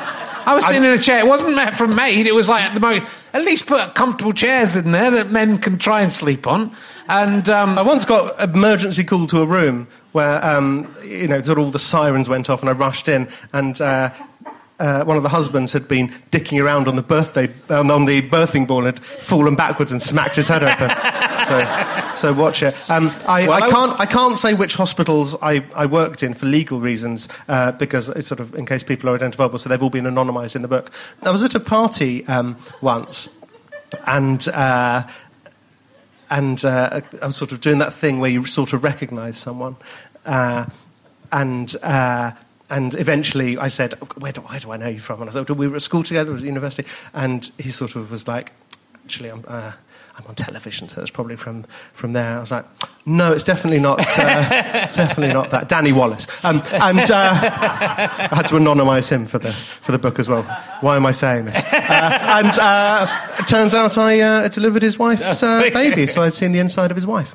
I was sitting I, in a chair. It wasn't meant for maid. It was like at the moment, at least put comfortable chairs in there that men can try and sleep on. And um, I once got emergency call to a room where, um, you know, sort of all the sirens went off, and I rushed in, and uh, uh, one of the husbands had been dicking around on the birthday um, on the birthing ball and had fallen backwards and smacked his head open. so, so watch it. Um, I, well, I I can't was... I can't say which hospitals I, I worked in for legal reasons uh, because it's sort of in case people are identifiable. So they've all been anonymised in the book. I was at a party um, once, and. Uh, And uh, I was sort of doing that thing where you sort of recognise someone. Uh, and uh, and eventually I said, where do, where do I know you from? And I said, we were at school together, we were at university. And he sort of was like, actually, I'm, uh, I'm on television, so that's probably from, from there. I was like, no, it's definitely not, uh, it's definitely not that. Danny Wallace. Um, and uh, I had to anonymise him for the, for the book as well. Why am I saying this? Uh, and uh, it turns out I uh, delivered his wife's uh, baby, so I'd seen the inside of his wife.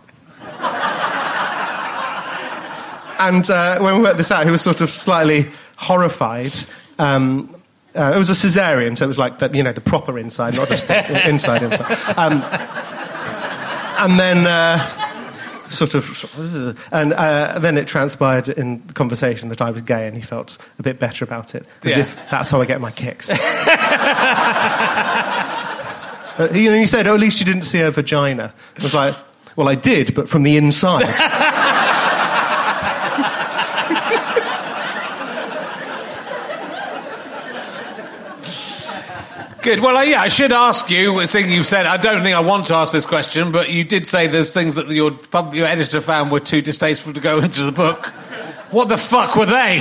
And uh, when we worked this out, he was sort of slightly horrified. Um, uh, it was a caesarean, so it was like the, you know, the proper inside, not just the inside inside. Um, and then, uh, sort of, and uh, then it transpired in the conversation that I was gay, and he felt a bit better about it, as yeah. if that's how I get my kicks. uh, you know, he said, "Oh, at least you didn't see her vagina." I was like, "Well, I did, but from the inside." Good. Well, uh, yeah, I should ask you, seeing you said, I don't think I want to ask this question, but you did say there's things that your, your editor found were too distasteful to go into the book. What the fuck were they?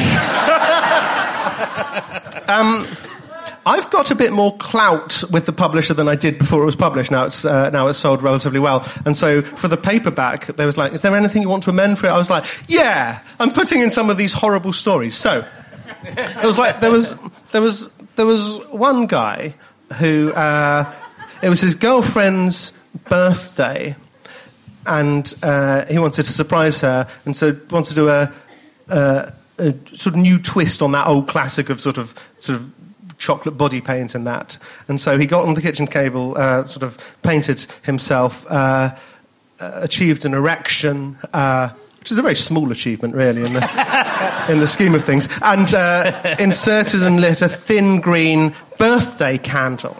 um, I've got a bit more clout with the publisher than I did before it was published. Now it's uh, now it's sold relatively well. And so for the paperback, there was like, is there anything you want to amend for it? I was like, yeah, I'm putting in some of these horrible stories. So it was like, there was, there was, there was one guy who, uh, it was his girlfriend's birthday, and uh, he wanted to surprise her, and so wanted to do a, a, a sort of new twist on that old classic of sort of sort of chocolate body paint and that. And so he got on the kitchen table, uh, sort of painted himself, uh, uh, achieved an erection, uh, which is a very small achievement, really, in the in the scheme of things, and uh, inserted and lit a thin green birthday candle.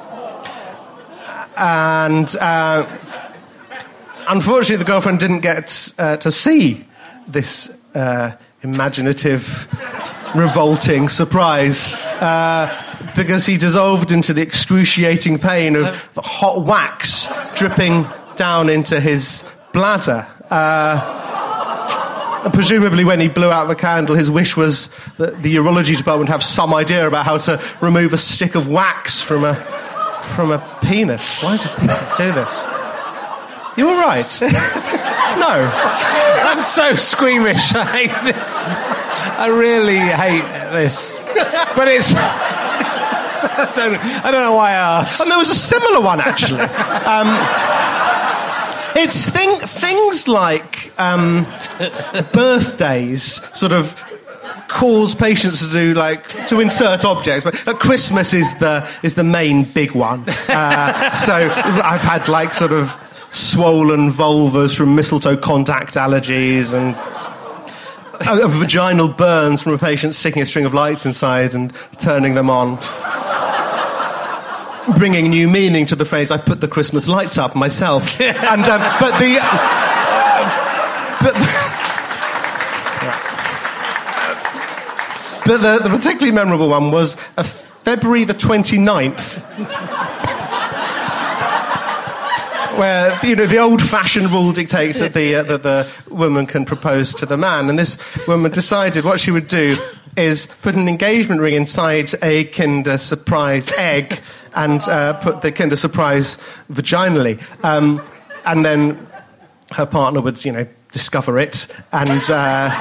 And uh, unfortunately, the girlfriend didn't get uh, to see this uh, imaginative, revolting surprise uh, because he dissolved into the excruciating pain of the hot wax dripping down into his bladder. Uh, Presumably when he blew out the candle, his wish was that the urology department have some idea about how to remove a stick of wax from a from a penis. Why do people do this? You all right? No. I'm so squeamish. I hate this. I really hate this. But it's... I don't, I don't know why I asked. And there was a similar one, actually. Um... It's thing, things like um, birthdays sort of cause patients to do like to insert objects, but like, Christmas is the is the main big one. Uh, so I've had like sort of swollen vulvas from mistletoe contact allergies, and uh, vaginal burns from a patient sticking a string of lights inside and turning them on. Bringing new meaning to the phrase, I put the Christmas lights up myself. and um, But the... Uh, but, but the, the particularly memorable one was uh, February the twenty-ninth, where, you know, the old-fashioned rule dictates that the, uh, that the woman can propose to the man, and this woman decided what she would do is put an engagement ring inside a Kinder Surprise egg and uh, put the Kinder Surprise vaginally. Um, and then her partner would, you know, discover it and uh,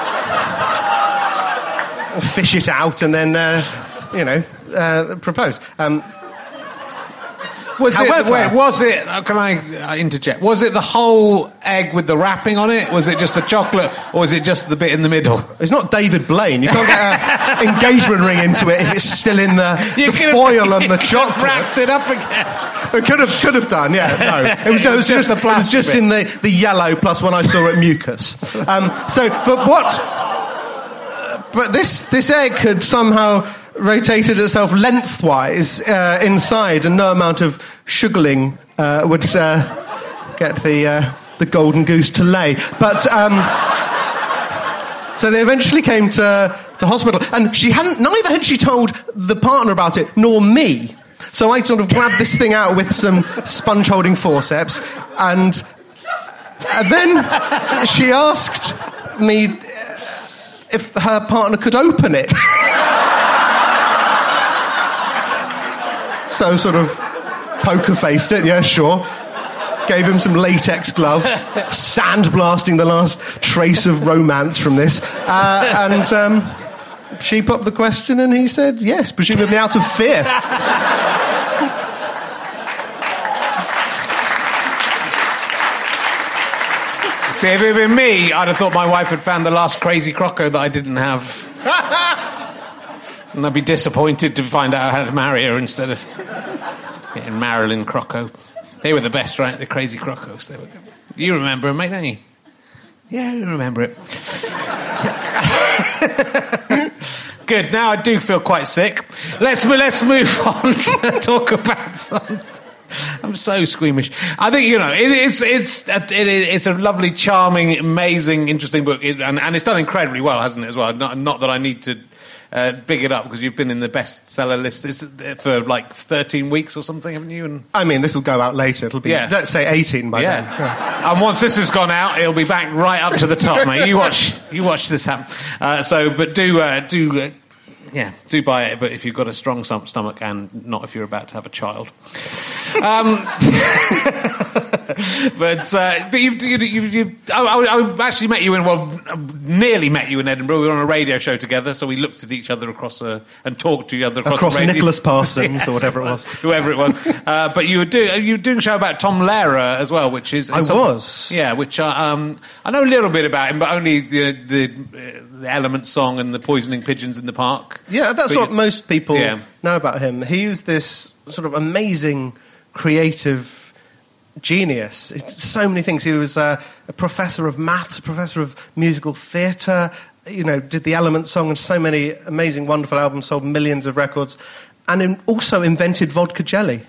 fish it out and then, uh, you know, uh, propose. Um, Was However, it, wait, was it, can I interject, was it the whole egg with the wrapping on it? Was it just the chocolate, or was it just the bit in the middle? It's not David Blaine. You can't get an engagement ring into it if it's still in the, the foil and the chocolate. Wrapped it up again. It could have, could have done, yeah. No, it was, it was just, it was just in the, the yellow plus when I saw it mucus. Um, so, but what? But this this egg had somehow rotated itself lengthwise uh, inside, and no amount of sugarling uh, would uh, get the uh, the golden goose to lay. But um, so they eventually came to to hospital, and she hadn't. Neither had she told the partner about it, nor me. So I sort of grabbed this thing out with some sponge-holding forceps, and, and then she asked me if her partner could open it. So sort of poker-faced it, yeah, sure. Gave him some latex gloves, sandblasting the last trace of romance from this. Uh, and um, she popped the question and he said yes, presumably out of fear. See, if it had been me, I'd have thought my wife had found the last crazy croco that I didn't have. And I'd be disappointed to find out I had to marry her instead of getting Marilyn Croco. They were the best, right? The crazy crocos. They were. You remember them, mate, don't you? Yeah, you remember it. Good. Now I do feel quite sick. Let's let's move on to talk about something. I'm so squeamish. I think, you know, it is, it's, it is, it's a lovely, charming, amazing, interesting book, it, and, and it's done incredibly well, hasn't it, as well? Not, not that I need to uh, big it up, because you've been in the bestseller list for like thirteen weeks or something, haven't you? And I mean, this will go out later. It'll be, yeah. Let's say eighteen by yeah. then. Yeah. And once this has gone out, it'll be back right up to the top, mate. You watch, you watch this happen. Uh, so, but do, uh, do, uh, yeah, do buy it, but if you've got a strong stomach, and not if you're about to have a child. Um, but uh, but you've, you, you, you, I, I actually met you in, well, nearly met you in Edinburgh. We were on a radio show together, so we looked at each other across a, and talked to each other across, across the radio. Nicholas Parsons yes, or whatever it was, whoever it was. Uh, but you were doing you were doing a show about Tom Lehrer as well, which is I was yeah, which uh, um, I know a little bit about him, but only the the, uh, the Element song and the poisoning pigeons in the park. Yeah, that's but what you, most people yeah. know about him. He was this sort of amazing creative genius. It's so many things. He was uh, a professor of maths, a professor of musical theatre, you know, did the Element song and so many amazing, wonderful albums, sold millions of records, and in, also invented vodka jelly.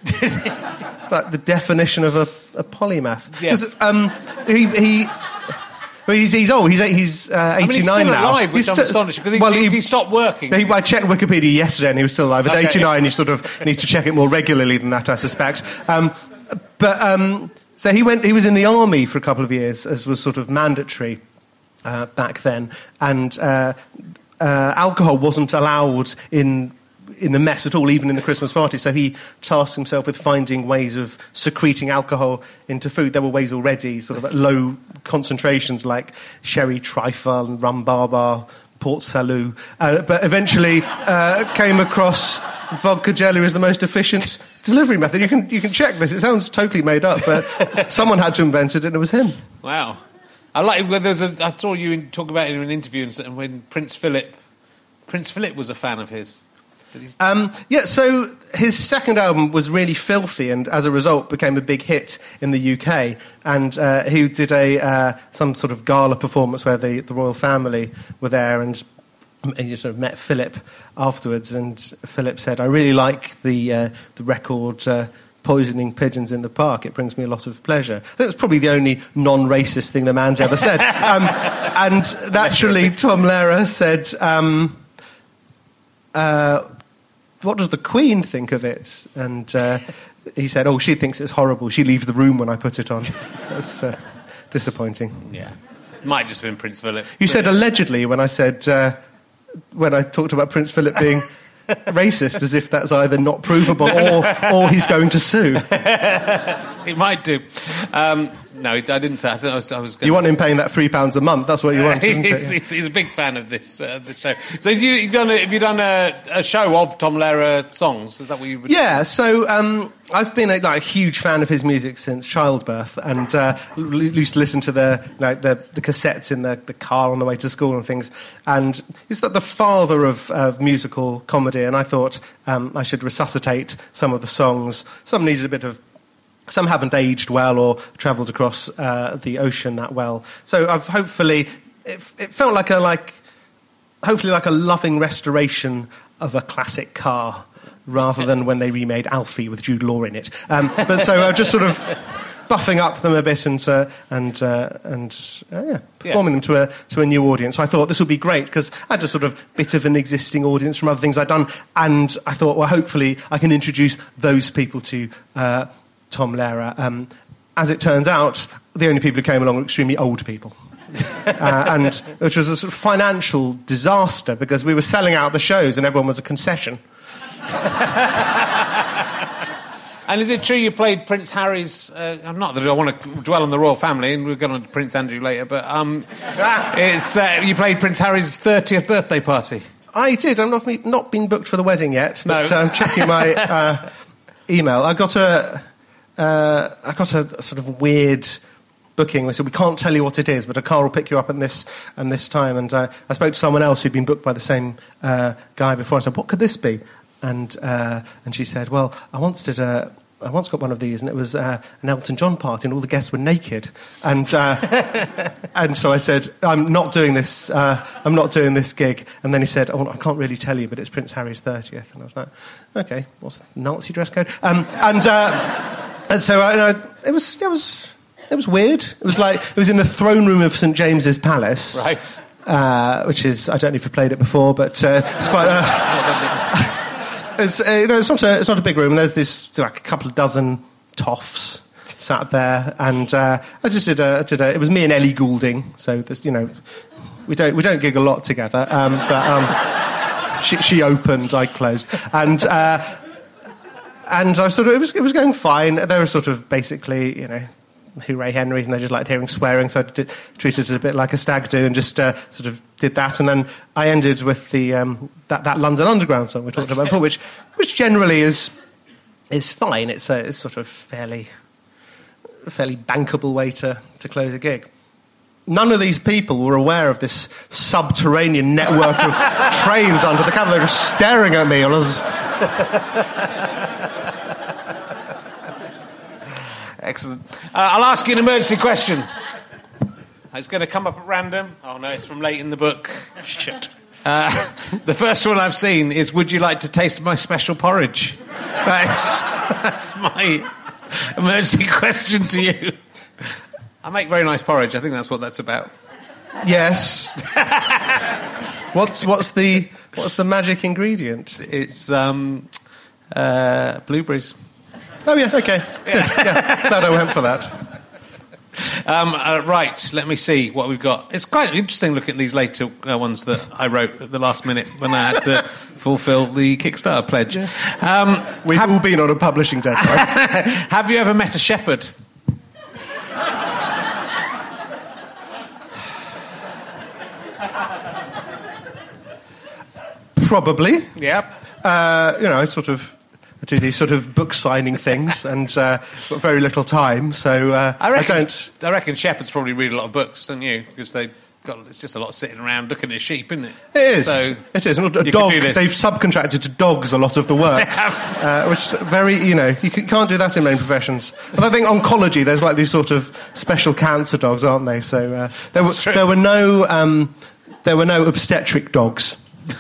It's like the definition of a, a polymath. Yes. Um, he... he Well, he's, he's old. He's he's uh, eighty-nine I mean, he's still now. alive, which he's I'm st- astonished, because he, well, he, he, he stopped working. He, I checked Wikipedia yesterday, and he was still alive. At okay, eighty-nine, yeah. you sort of need to check it more regularly than that, I suspect. Um, but um, so he went. He was in the army for a couple of years, as was sort of mandatory uh, back then, and uh, uh, alcohol wasn't allowed in. in the mess at all, even in the Christmas party. So he tasked himself with finding ways of secreting alcohol into food. There were ways already, sort of at low concentrations, like sherry trifle and rum barbar, Port Salut. Uh, but eventually uh, came across vodka jelly as the most efficient delivery method. You can you can check this. It sounds totally made up, but someone had to invent it, and it was him. Wow. I like. Well, there was a. I saw you talk about it in an interview, and when Prince Philip, Prince Philip was a fan of his. Um, yeah, so his second album was really filthy, and as a result became a big hit in the U K. And uh, he did a uh, some sort of gala performance where the, the royal family were there, and, and you sort of met Philip afterwards. And Philip said, "I really like the uh, the record." Uh, Poisoning pigeons in the park. It brings me a lot of pleasure. I think that's probably the only non-racist thing the man's ever said. Um, and naturally, Tom Lehrer said, um, uh, what does the Queen think of it? And uh, he said, oh, she thinks it's horrible. She leaves the room when I put it on. That's uh, disappointing. Yeah. Might just have been Prince Philip. You said allegedly when I said, uh, when I talked about Prince Philip being racist, as if that's either not provable or, or he's going to sue. It might do. Um, no, I didn't say. I thought I was. I was you want him paying that three pounds a month? That's what you want, isn't he's, it? He's, he's a big fan of this uh, the show. So have you have done a, have you done a, a show of Tom Lehrer songs? Is that what you? Would yeah. So um, I've been a, like, a huge fan of his music since childbirth, and uh, used to listen to the like the, the cassettes in the, the car on the way to school and things. And he's the, the father of, of musical comedy, and I thought um, I should resuscitate some of the songs. Some needed a bit of. Some haven't aged well or travelled across uh, the ocean that well. So I've hopefully, it, it felt like a like, hopefully like a loving restoration of a classic car, rather than when they remade Alfie with Jude Law in it. Um, but so I'm just sort of buffing up them a bit and uh, and uh, and uh, yeah, performing yeah. them to a to a new audience. I thought this would be great because I had a sort of bit of an existing audience from other things I'd done, and I thought, well, hopefully I can introduce those people to. Uh, Tom Lehrer. Um, as it turns out, the only people who came along were extremely old people. uh, and which was a sort of financial disaster because we were selling out the shows and everyone was a concession. And is it true you played Prince Harry's... Uh, not that I want to dwell on the royal family, and we'll get on to Prince Andrew later, but um, it's uh, you played Prince Harry's thirtieth birthday party? I did. I've not, not been booked for the wedding yet, but no. I'm um, checking my uh, email. I got a... Uh, I got a sort of weird booking. They said, we can't tell you what it is, but a car will pick you up at this and this time. And uh, I spoke to someone else who'd been booked by the same uh, guy before. I said, what could this be? And uh, and she said, well, I once did a... I once got one of these, and it was uh, an Elton John party, and all the guests were naked. And uh, and so I said, I'm not doing this. Uh, I'm not doing this gig. And then he said, oh, I can't really tell you, but it's Prince Harry's thirtieth. And I was like, okay, what's the Nazi dress code? Um, and uh, and so I, I, it was it was it was weird. It was like it was in the throne room of Saint James's Palace, right? Uh, which is I don't know if you've played it before, but uh, it's quite. Uh, It's, uh, you know, it's not a it's not a big room. And there's this like a couple of dozen toffs sat there, and uh, I just did a did a. It was me and Ellie Goulding, so there's, you know, we don't we don't gig a lot together. Um, but um, she she opened, I closed, and uh, and I sort of it was it was going fine. They were sort of basically, you know, hooray Henry, and they just liked hearing swearing, so I did, treated it a bit like a stag do and just uh, sort of did that. And then I ended with the um, that, that London Underground song we talked about before, which which generally is is fine. It's a it's sort of fairly fairly bankable way to, to close a gig. None of these people were aware of this subterranean network of trains under the cabin. They were just staring at me. I was... Excellent. Uh, I'll ask you an emergency question. It's going to come up at random. Oh, no, it's from late in the book. Shit. Uh, the first one I've seen is, would you like to taste my special porridge? That's, that's my emergency question to you. I make very nice porridge. I think that's what that's about. Yes. what's what's the what's the magic ingredient? It's um, uh, blueberries. Oh, yeah, OK. Yeah. Good. Yeah. Glad I went for that. Um, uh, right, let me see what we've got. It's quite interesting looking at these later uh, ones that I wrote at the last minute when I had to fulfil the Kickstarter pledge. Yeah. Um, We've have, all been on a publishing deadline. Have you ever met a shepherd? Probably. Yeah. Uh, you know, I sort of... I do these sort of book signing things and uh, got very little time, so uh, I, reckon, I don't... I reckon shepherds probably read a lot of books, don't you? Because they got it's just a lot of sitting around looking at sheep, isn't it? It is. So it is. And a dog, they've subcontracted to dogs a lot of the work, uh, which is very, you know, you can't do that in many professions. But I think oncology, there's like these sort of special cancer dogs, aren't they? So uh, there, were, there were no um, there were no obstetric dogs.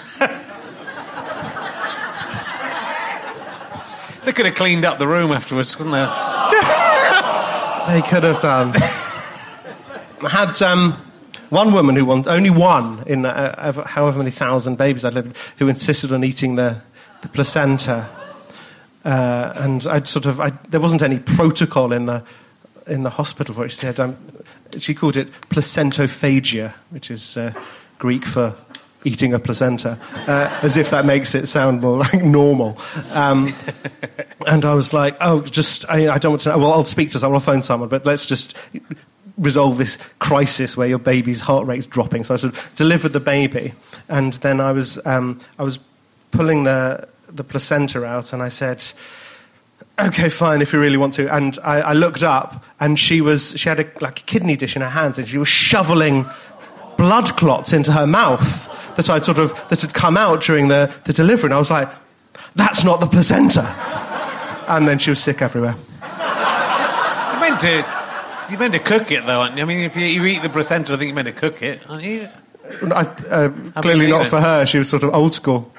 They could have cleaned up the room afterwards, couldn't they? They could have done. I had um, one woman who wanted, only one in uh, however many thousand babies I lived, who insisted on eating the, the placenta. Uh, and I'd sort of, I, there wasn't any protocol in the in the hospital for it. She said, um, she called it placentophagia, which is uh, Greek for eating a placenta, uh, as if that makes it sound more like normal. Um, and I was like, oh, just, I, I don't want to know. Well, I'll speak to someone, I'll phone someone, but let's just resolve this crisis where your baby's heart rate's dropping. So I sort of delivered the baby, and then I was, um, I was pulling the, the placenta out, and I said, okay, fine, if you really want to. And I, I looked up, and she was, she had a, like a kidney dish in her hands, and she was shoveling blood clots into her mouth that I'd sort of, that had come out during the, the delivery. And I was like, that's not the placenta. And then she was sick everywhere. You meant to, you meant to cook it, though, aren't you? I mean, if you, you eat the placenta, I think you meant to cook it, aren't you? I, uh, clearly not for her. She was sort of old school.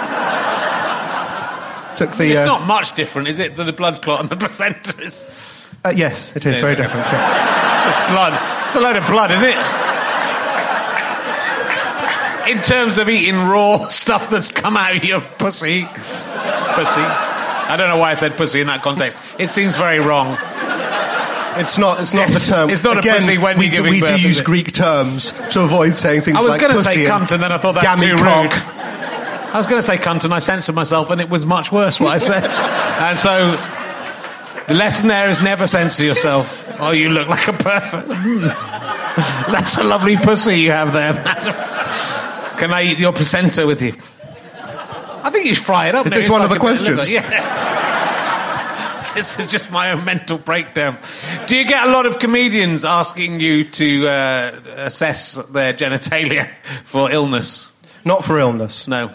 Took the, it's uh, not much different, is it, than the blood clot and the placenta is? Uh, yes, it is, very different, yeah. Just blood. It's a load of blood, isn't it? In terms of eating raw stuff that's come out of your pussy. Pussy. I don't know why I said pussy in that context. It seems very wrong. It's not. It's not It's- the term. it's not a Again, pussy when we you're do, giving we birth, do is use it? Greek terms to avoid saying things I was like going to pussy say and cunt, and then I thought that was gammy too cock. rude. I was going to say cunt, and I censored myself, and it was much worse what I said. And so, the lesson there is never censor yourself. Oh, you look like a perfect... Mm. That's a lovely pussy you have there, madam. Can I eat your placenta with you? I think you should fry it up. Is Maybe this it's one of like the a bit liver. questions? Yeah. This is just my own mental breakdown. Do you get a lot of comedians asking you to uh, assess their genitalia for illness? Not for illness. No.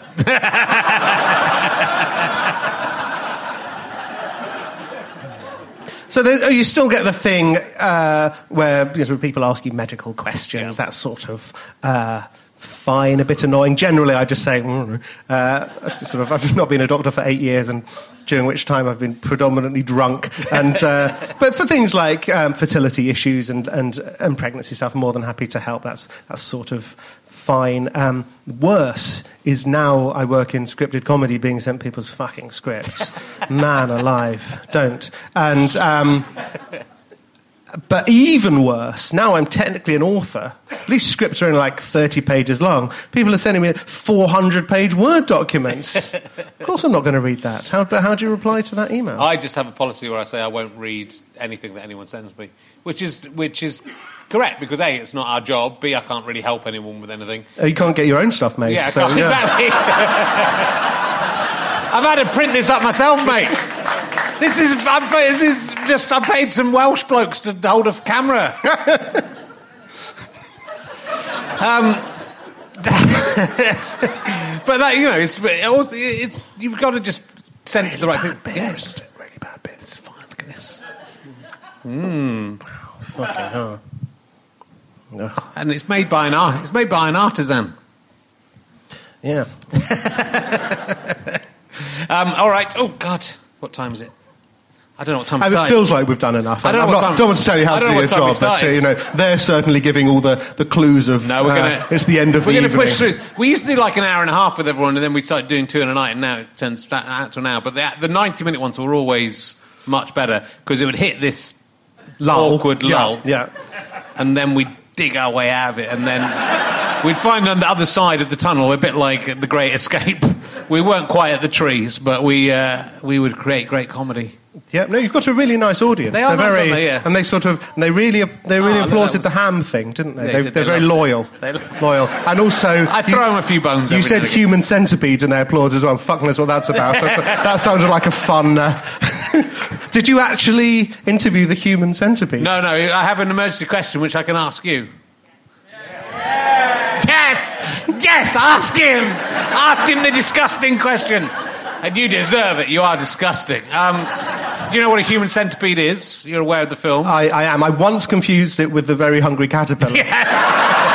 So there's- oh, you still get the thing uh, where you know, people ask you medical questions. Yeah. That's sort of uh, fine, a bit annoying. Generally, I just say, mm, uh, I've just sort of, I've not been a doctor for eight years, and during which time I've been predominantly drunk. And uh, but for things like um, fertility issues and, and and pregnancy stuff, I'm more than happy to help. That's that's sort of fine. Um, worse is now I work in scripted comedy, being sent people's fucking scripts. Man alive, don't. And um, but even worse, now I'm technically an author. At least scripts are only like thirty pages long. People are sending me four hundred page Word documents. Of course I'm not going to read that. How, how do you reply to that email? I just have a policy where I say I won't read anything that anyone sends me, which is which is correct, because A, it's not our job, B, I can't really help anyone with anything. Uh, you can't get your own stuff made. Yeah, I so, can't, exactly. I've had to print this up myself, mate. This is, I'm, this is just, I paid some Welsh blokes to hold a camera. um, but that, you know, it's, it's, you've got to just send it to the right people. Yes, really bad bit. It's fine. Look at this. Mmm. Fucking hell. Ugh. And it's made by an art. It's made by an artisan. Yeah. um, all right. Oh God, what time is it? I don't know what time. And It it feels like we've done enough. I don't know I'm what not, time- don't want to tell you how I to don't do know your what time we job, but uh, started. you know they're certainly giving all the, the clues of. No, we're gonna. Uh, it's the end of we're the gonna evening. push through this. We used to do like an hour and a half with everyone, and then we started doing two in a night, and now it turns out to an hour. But the, the ninety-minute ones were always much better because it would hit this Lull. awkward Yeah, lull, Yeah. and then we'd dig our way out of it, and then we'd find on the other side of the tunnel, a bit like The Great Escape. We weren't quite at the trees, but we uh, we would create great comedy. Yeah, no, you've got a really nice audience. They are they're nice, very, aren't they? Yeah. and they sort of, they really, they really Oh, applauded that was- the ham thing, didn't they? They they did, they're they very loved it. loyal, They loved- loyal, and also I throw them a few bones. You every said now and again. human centipede, and they applauded as well. Fuck knows what that's about. That's- that sounded like a fun. Uh... Did you actually interview the human centipede? No, no, I have an emergency question which I can ask you. Yes! Yes, ask him! Ask him the disgusting question. And you deserve it, you are disgusting. Um, do you know what a human centipede is? You're aware of the film? I, I am. I once confused it with the very hungry caterpillar. Yes!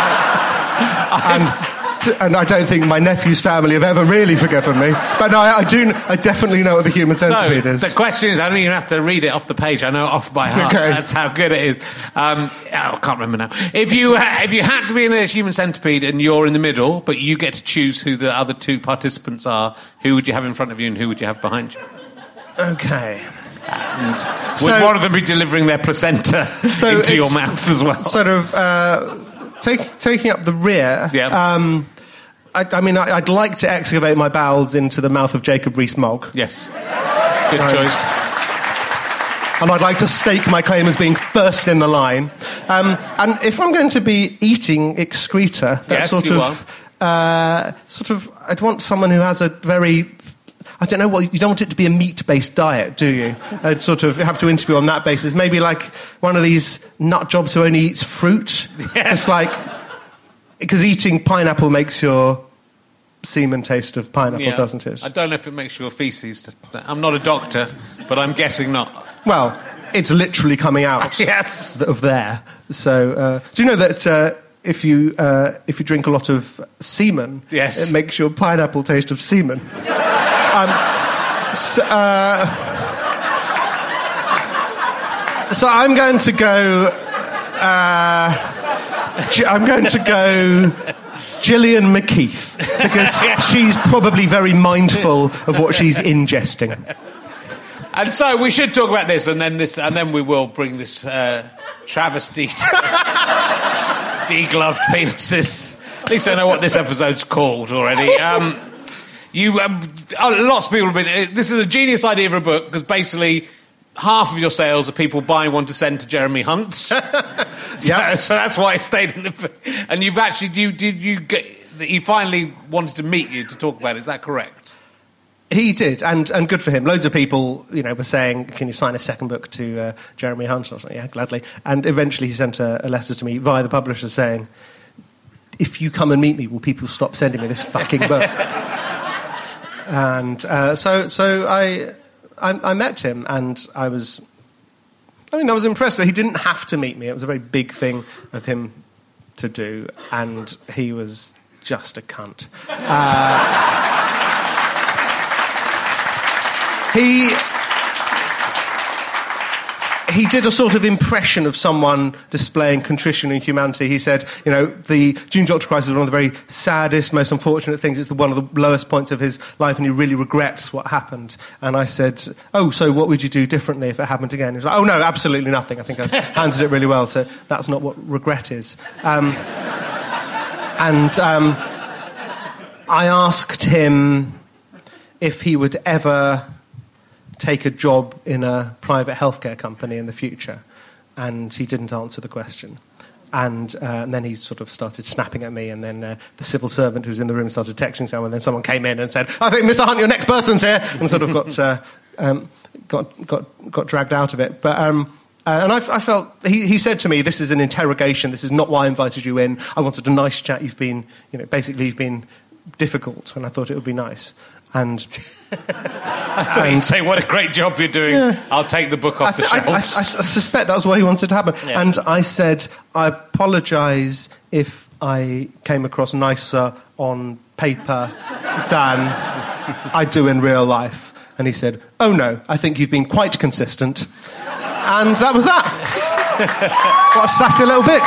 and, and I don't think my nephew's family have ever really forgiven me. But no, I, I do. I definitely know what the human centipede so, is. the question is, I don't even have to read it off the page. I know it off by heart. Okay. That's how good it is. Um, oh, I can't remember now. If you ha- if you had to be in a human centipede and you're in the middle, but you get to choose who the other two participants are, who would you have in front of you and who would you have behind you? Okay. And So- would one of them be delivering their placenta So into your it's mouth as well? Sort of uh, take, taking up the rear. Yeah. Um, I, I mean, I, I'd like to excavate my bowels into the mouth of Jacob Rees-Mogg. Yes. Good Right. choice. And I'd like to stake my claim as being first in the line. Um, and if I'm going to be eating excreta, that Yes, sort you of, uh, sort of, I'd want someone who has a very, I don't know what, you don't want it to be a meat-based diet, do you? I'd sort of have to interview on that basis. Maybe like one of these nut jobs who only eats fruit. Yes. It's like, because eating pineapple makes your semen taste of pineapple, Yeah. doesn't it? I don't know if it makes your feces. I'm not a doctor, but I'm guessing not. Well, it's literally coming out Yes. of there. So, uh, do you know that uh, if you uh, if you drink a lot of semen, Yes. it makes your pineapple taste of semen? um, so, uh, so I'm going to go. Uh, G- I'm going to go Gillian McKeith because she's probably very mindful of what she's ingesting. And so we should talk about this, and then this, and then we will bring this uh, travesty to degloved penises. At least I know what this episode's called already. Um, you, um, oh, lots of people have been. Uh, this is a genius idea for a book because basically half of your sales are people buying one to send to Jeremy Hunt. so, Yeah. so that's why it stayed in the book. And you've actually, you did you get? He finally wanted to meet you to talk about it. Is that correct? He did, and, and good for him. Loads of people, you know, were saying, "Can you sign a second book to uh, Jeremy Hunt?" I was like, "Yeah, gladly." And eventually, he sent a, a letter to me via the publisher saying, "If you come and meet me, will people stop sending me this fucking book?" and uh, so, so I, I, I met him, and I was, I mean, I was impressed. But he didn't have to meet me. It was a very big thing of him to do, and he was just a cunt. Uh, He he did a sort of impression of someone displaying contrition and humanity. He said, you know, the June Doctor crisis is one of the very saddest, most unfortunate things. It's the, one of the lowest points of his life, and he really regrets what happened. And I said, oh, so what would you do differently if it happened again? He was like, oh, no, absolutely nothing. I think I handled it really well, so that's not what regret is. Um, and um, I asked him if he would ever take a job in a private healthcare company in the future, and he didn't answer the question. And, uh, and then he sort of started snapping at me, and then uh, the civil servant who was in the room started texting someone, and then someone came in and said, I think Mister Hunt, your next person's here, and sort of got uh, um, got, got got dragged out of it. But um, uh, and I, I felt, he, he said to me, this is an interrogation, this is not why I invited you in, I wanted a nice chat, you've been, you know, basically you've been difficult, and I thought it would be nice. And I thought you'd say, what a great job you're doing. Yeah. I'll take the book off I the th- I, I, I shelves. suspect that was what he wanted to happen. Yeah. And I said, I apologise if I came across nicer on paper than I do in real life. And he said, oh no, I think you've been quite consistent. And that was that. What a sassy little bitch.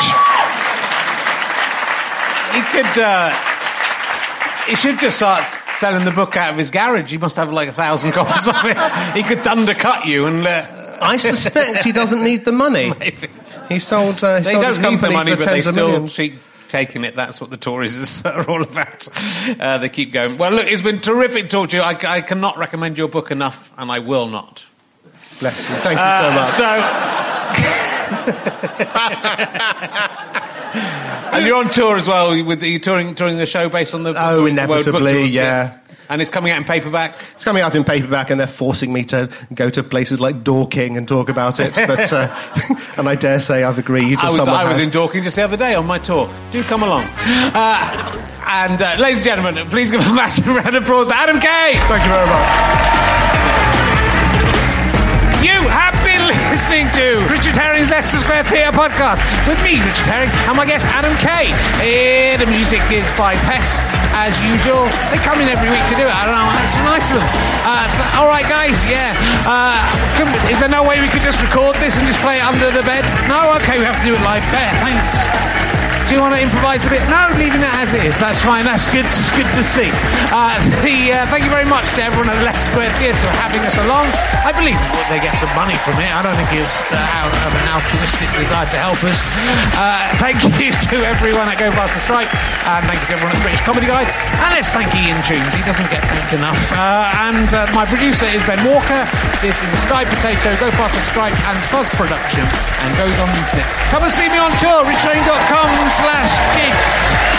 He could... Uh, he should just start selling the book out of his garage. He must have like a thousand copies of it. He could undercut you and... Uh, I suspect he doesn't need the money. maybe. He sold, uh, he They sold don't his need the company money, for but they tens of still millions. keep taking it. That's what the Tories are all about. Uh, they keep going. Well, look, it's been terrific to talk to you. I, I cannot recommend your book enough, and I will not. Bless you. Thank you Uh, so much. So... And you're on tour as well. With the, you're touring, touring the show based on the Oh, World inevitably, Book Tours, yeah. And it's coming out in paperback. It's coming out in paperback, and they're forcing me to go to places like Dorking and talk about it. But uh, and I dare say I've agreed. Or I was, someone I was has. in Dorking just the other day on my tour. Do come along. Uh, and uh, ladies and gentlemen, please give a massive round of applause to Adam Kay. Thank you very much. You have been listening to Richard Herring's Leicester Square Theatre podcast with me, Richard Herring, and my guest, Adam Kay. Uh, the music is by Pest, as usual. They come in every week to do it. I don't know, that's nice of them. Uh, th- all right, guys, yeah. Uh, can, is there no way we could just record this and just play it under the bed? No? Okay, we have to do it live. Fair, thanks. do you want to improvise a bit? No, leaving it as it is. That's fine. That's good. It's good to see. Uh, the, uh, thank you very much to everyone at the Leicester Square Theatre for having us along. I believe they get some money from it. I don't think it's uh, out of an altruistic desire to help us. Uh, thank you to everyone at Go Faster Stripe, and thank you to everyone at the British Comedy Guide. And let's thank Ian Tunes. He doesn't get thanked enough. Uh, and uh, my producer is Ben Walker. This is a Sky Potato, Go Faster Stripe, and Fuzz production, and goes on the internet. Come and see me on tour, rich herring dot com slash gigs.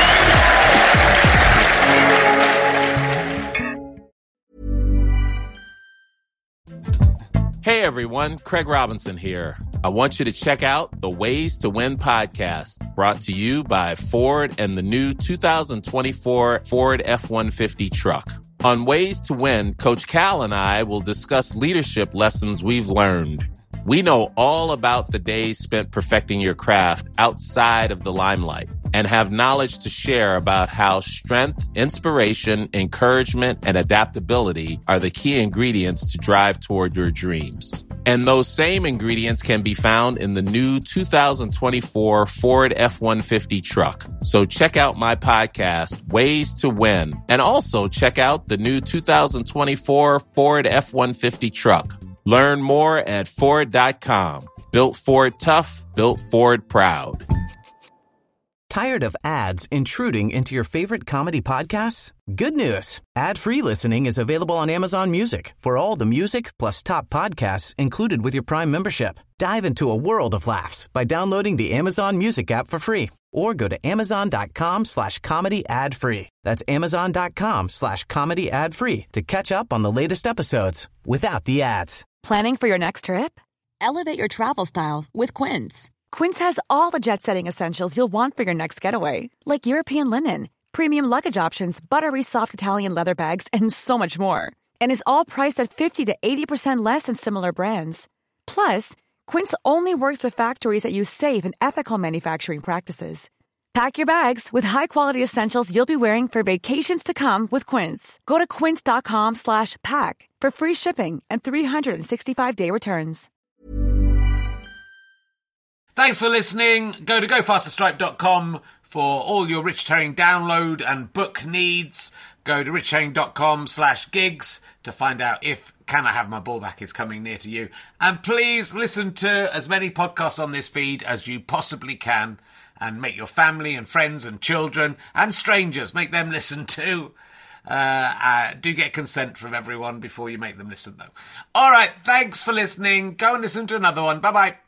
Hey everyone, Craig Robinson here. I want you to check out the Ways to Win podcast, brought to you by Ford and the new two thousand twenty-four Ford F one fifty truck. On Ways to Win, Coach Cal and I will discuss leadership lessons we've learned. We know all about the days spent perfecting your craft outside of the limelight and have knowledge to share about how strength, inspiration, encouragement, and adaptability are the key ingredients to drive toward your dreams. And those same ingredients can be found in the new two thousand twenty-four Ford F one fifty truck. So check out my podcast, Ways to Win, and also check out the new two thousand twenty-four Ford F one fifty truck. Learn more at Ford dot com. Built Ford tough, built Ford proud. Tired of ads intruding into your favorite comedy podcasts? Good news. Ad-free listening is available on Amazon Music for all the music plus top podcasts included with your Prime membership. Dive into a world of laughs by downloading the Amazon Music app for free or go to amazon.com slash comedy ad free. That's amazon.com slash comedy ad free to catch up on the latest episodes without the ads. Planning for your next trip? Elevate your travel style with Quince. Quince has all the jet-setting essentials you'll want for your next getaway, like European linen, premium luggage options, buttery soft Italian leather bags, and so much more. And is all priced at fifty to eighty percent less than similar brands. Plus, Quince only works with factories that use safe and ethical manufacturing practices. Pack your bags with high-quality essentials you'll be wearing for vacations to come with Quince. Go to quince.com slash pack for free shipping and three sixty-five day returns. Thanks for listening. Go to go faster stripe dot com for all your Richard Herring download and book needs. Go to rich herring dot com slash gigs to find out if Can I Have My Ball Back is coming near to you. And please listen to as many podcasts on this feed as you possibly can, and make your family and friends and children and strangers, make them listen too. Uh, uh, do get consent from everyone before you make them listen, though. All right, thanks for listening. Go and listen to another one. Bye-bye.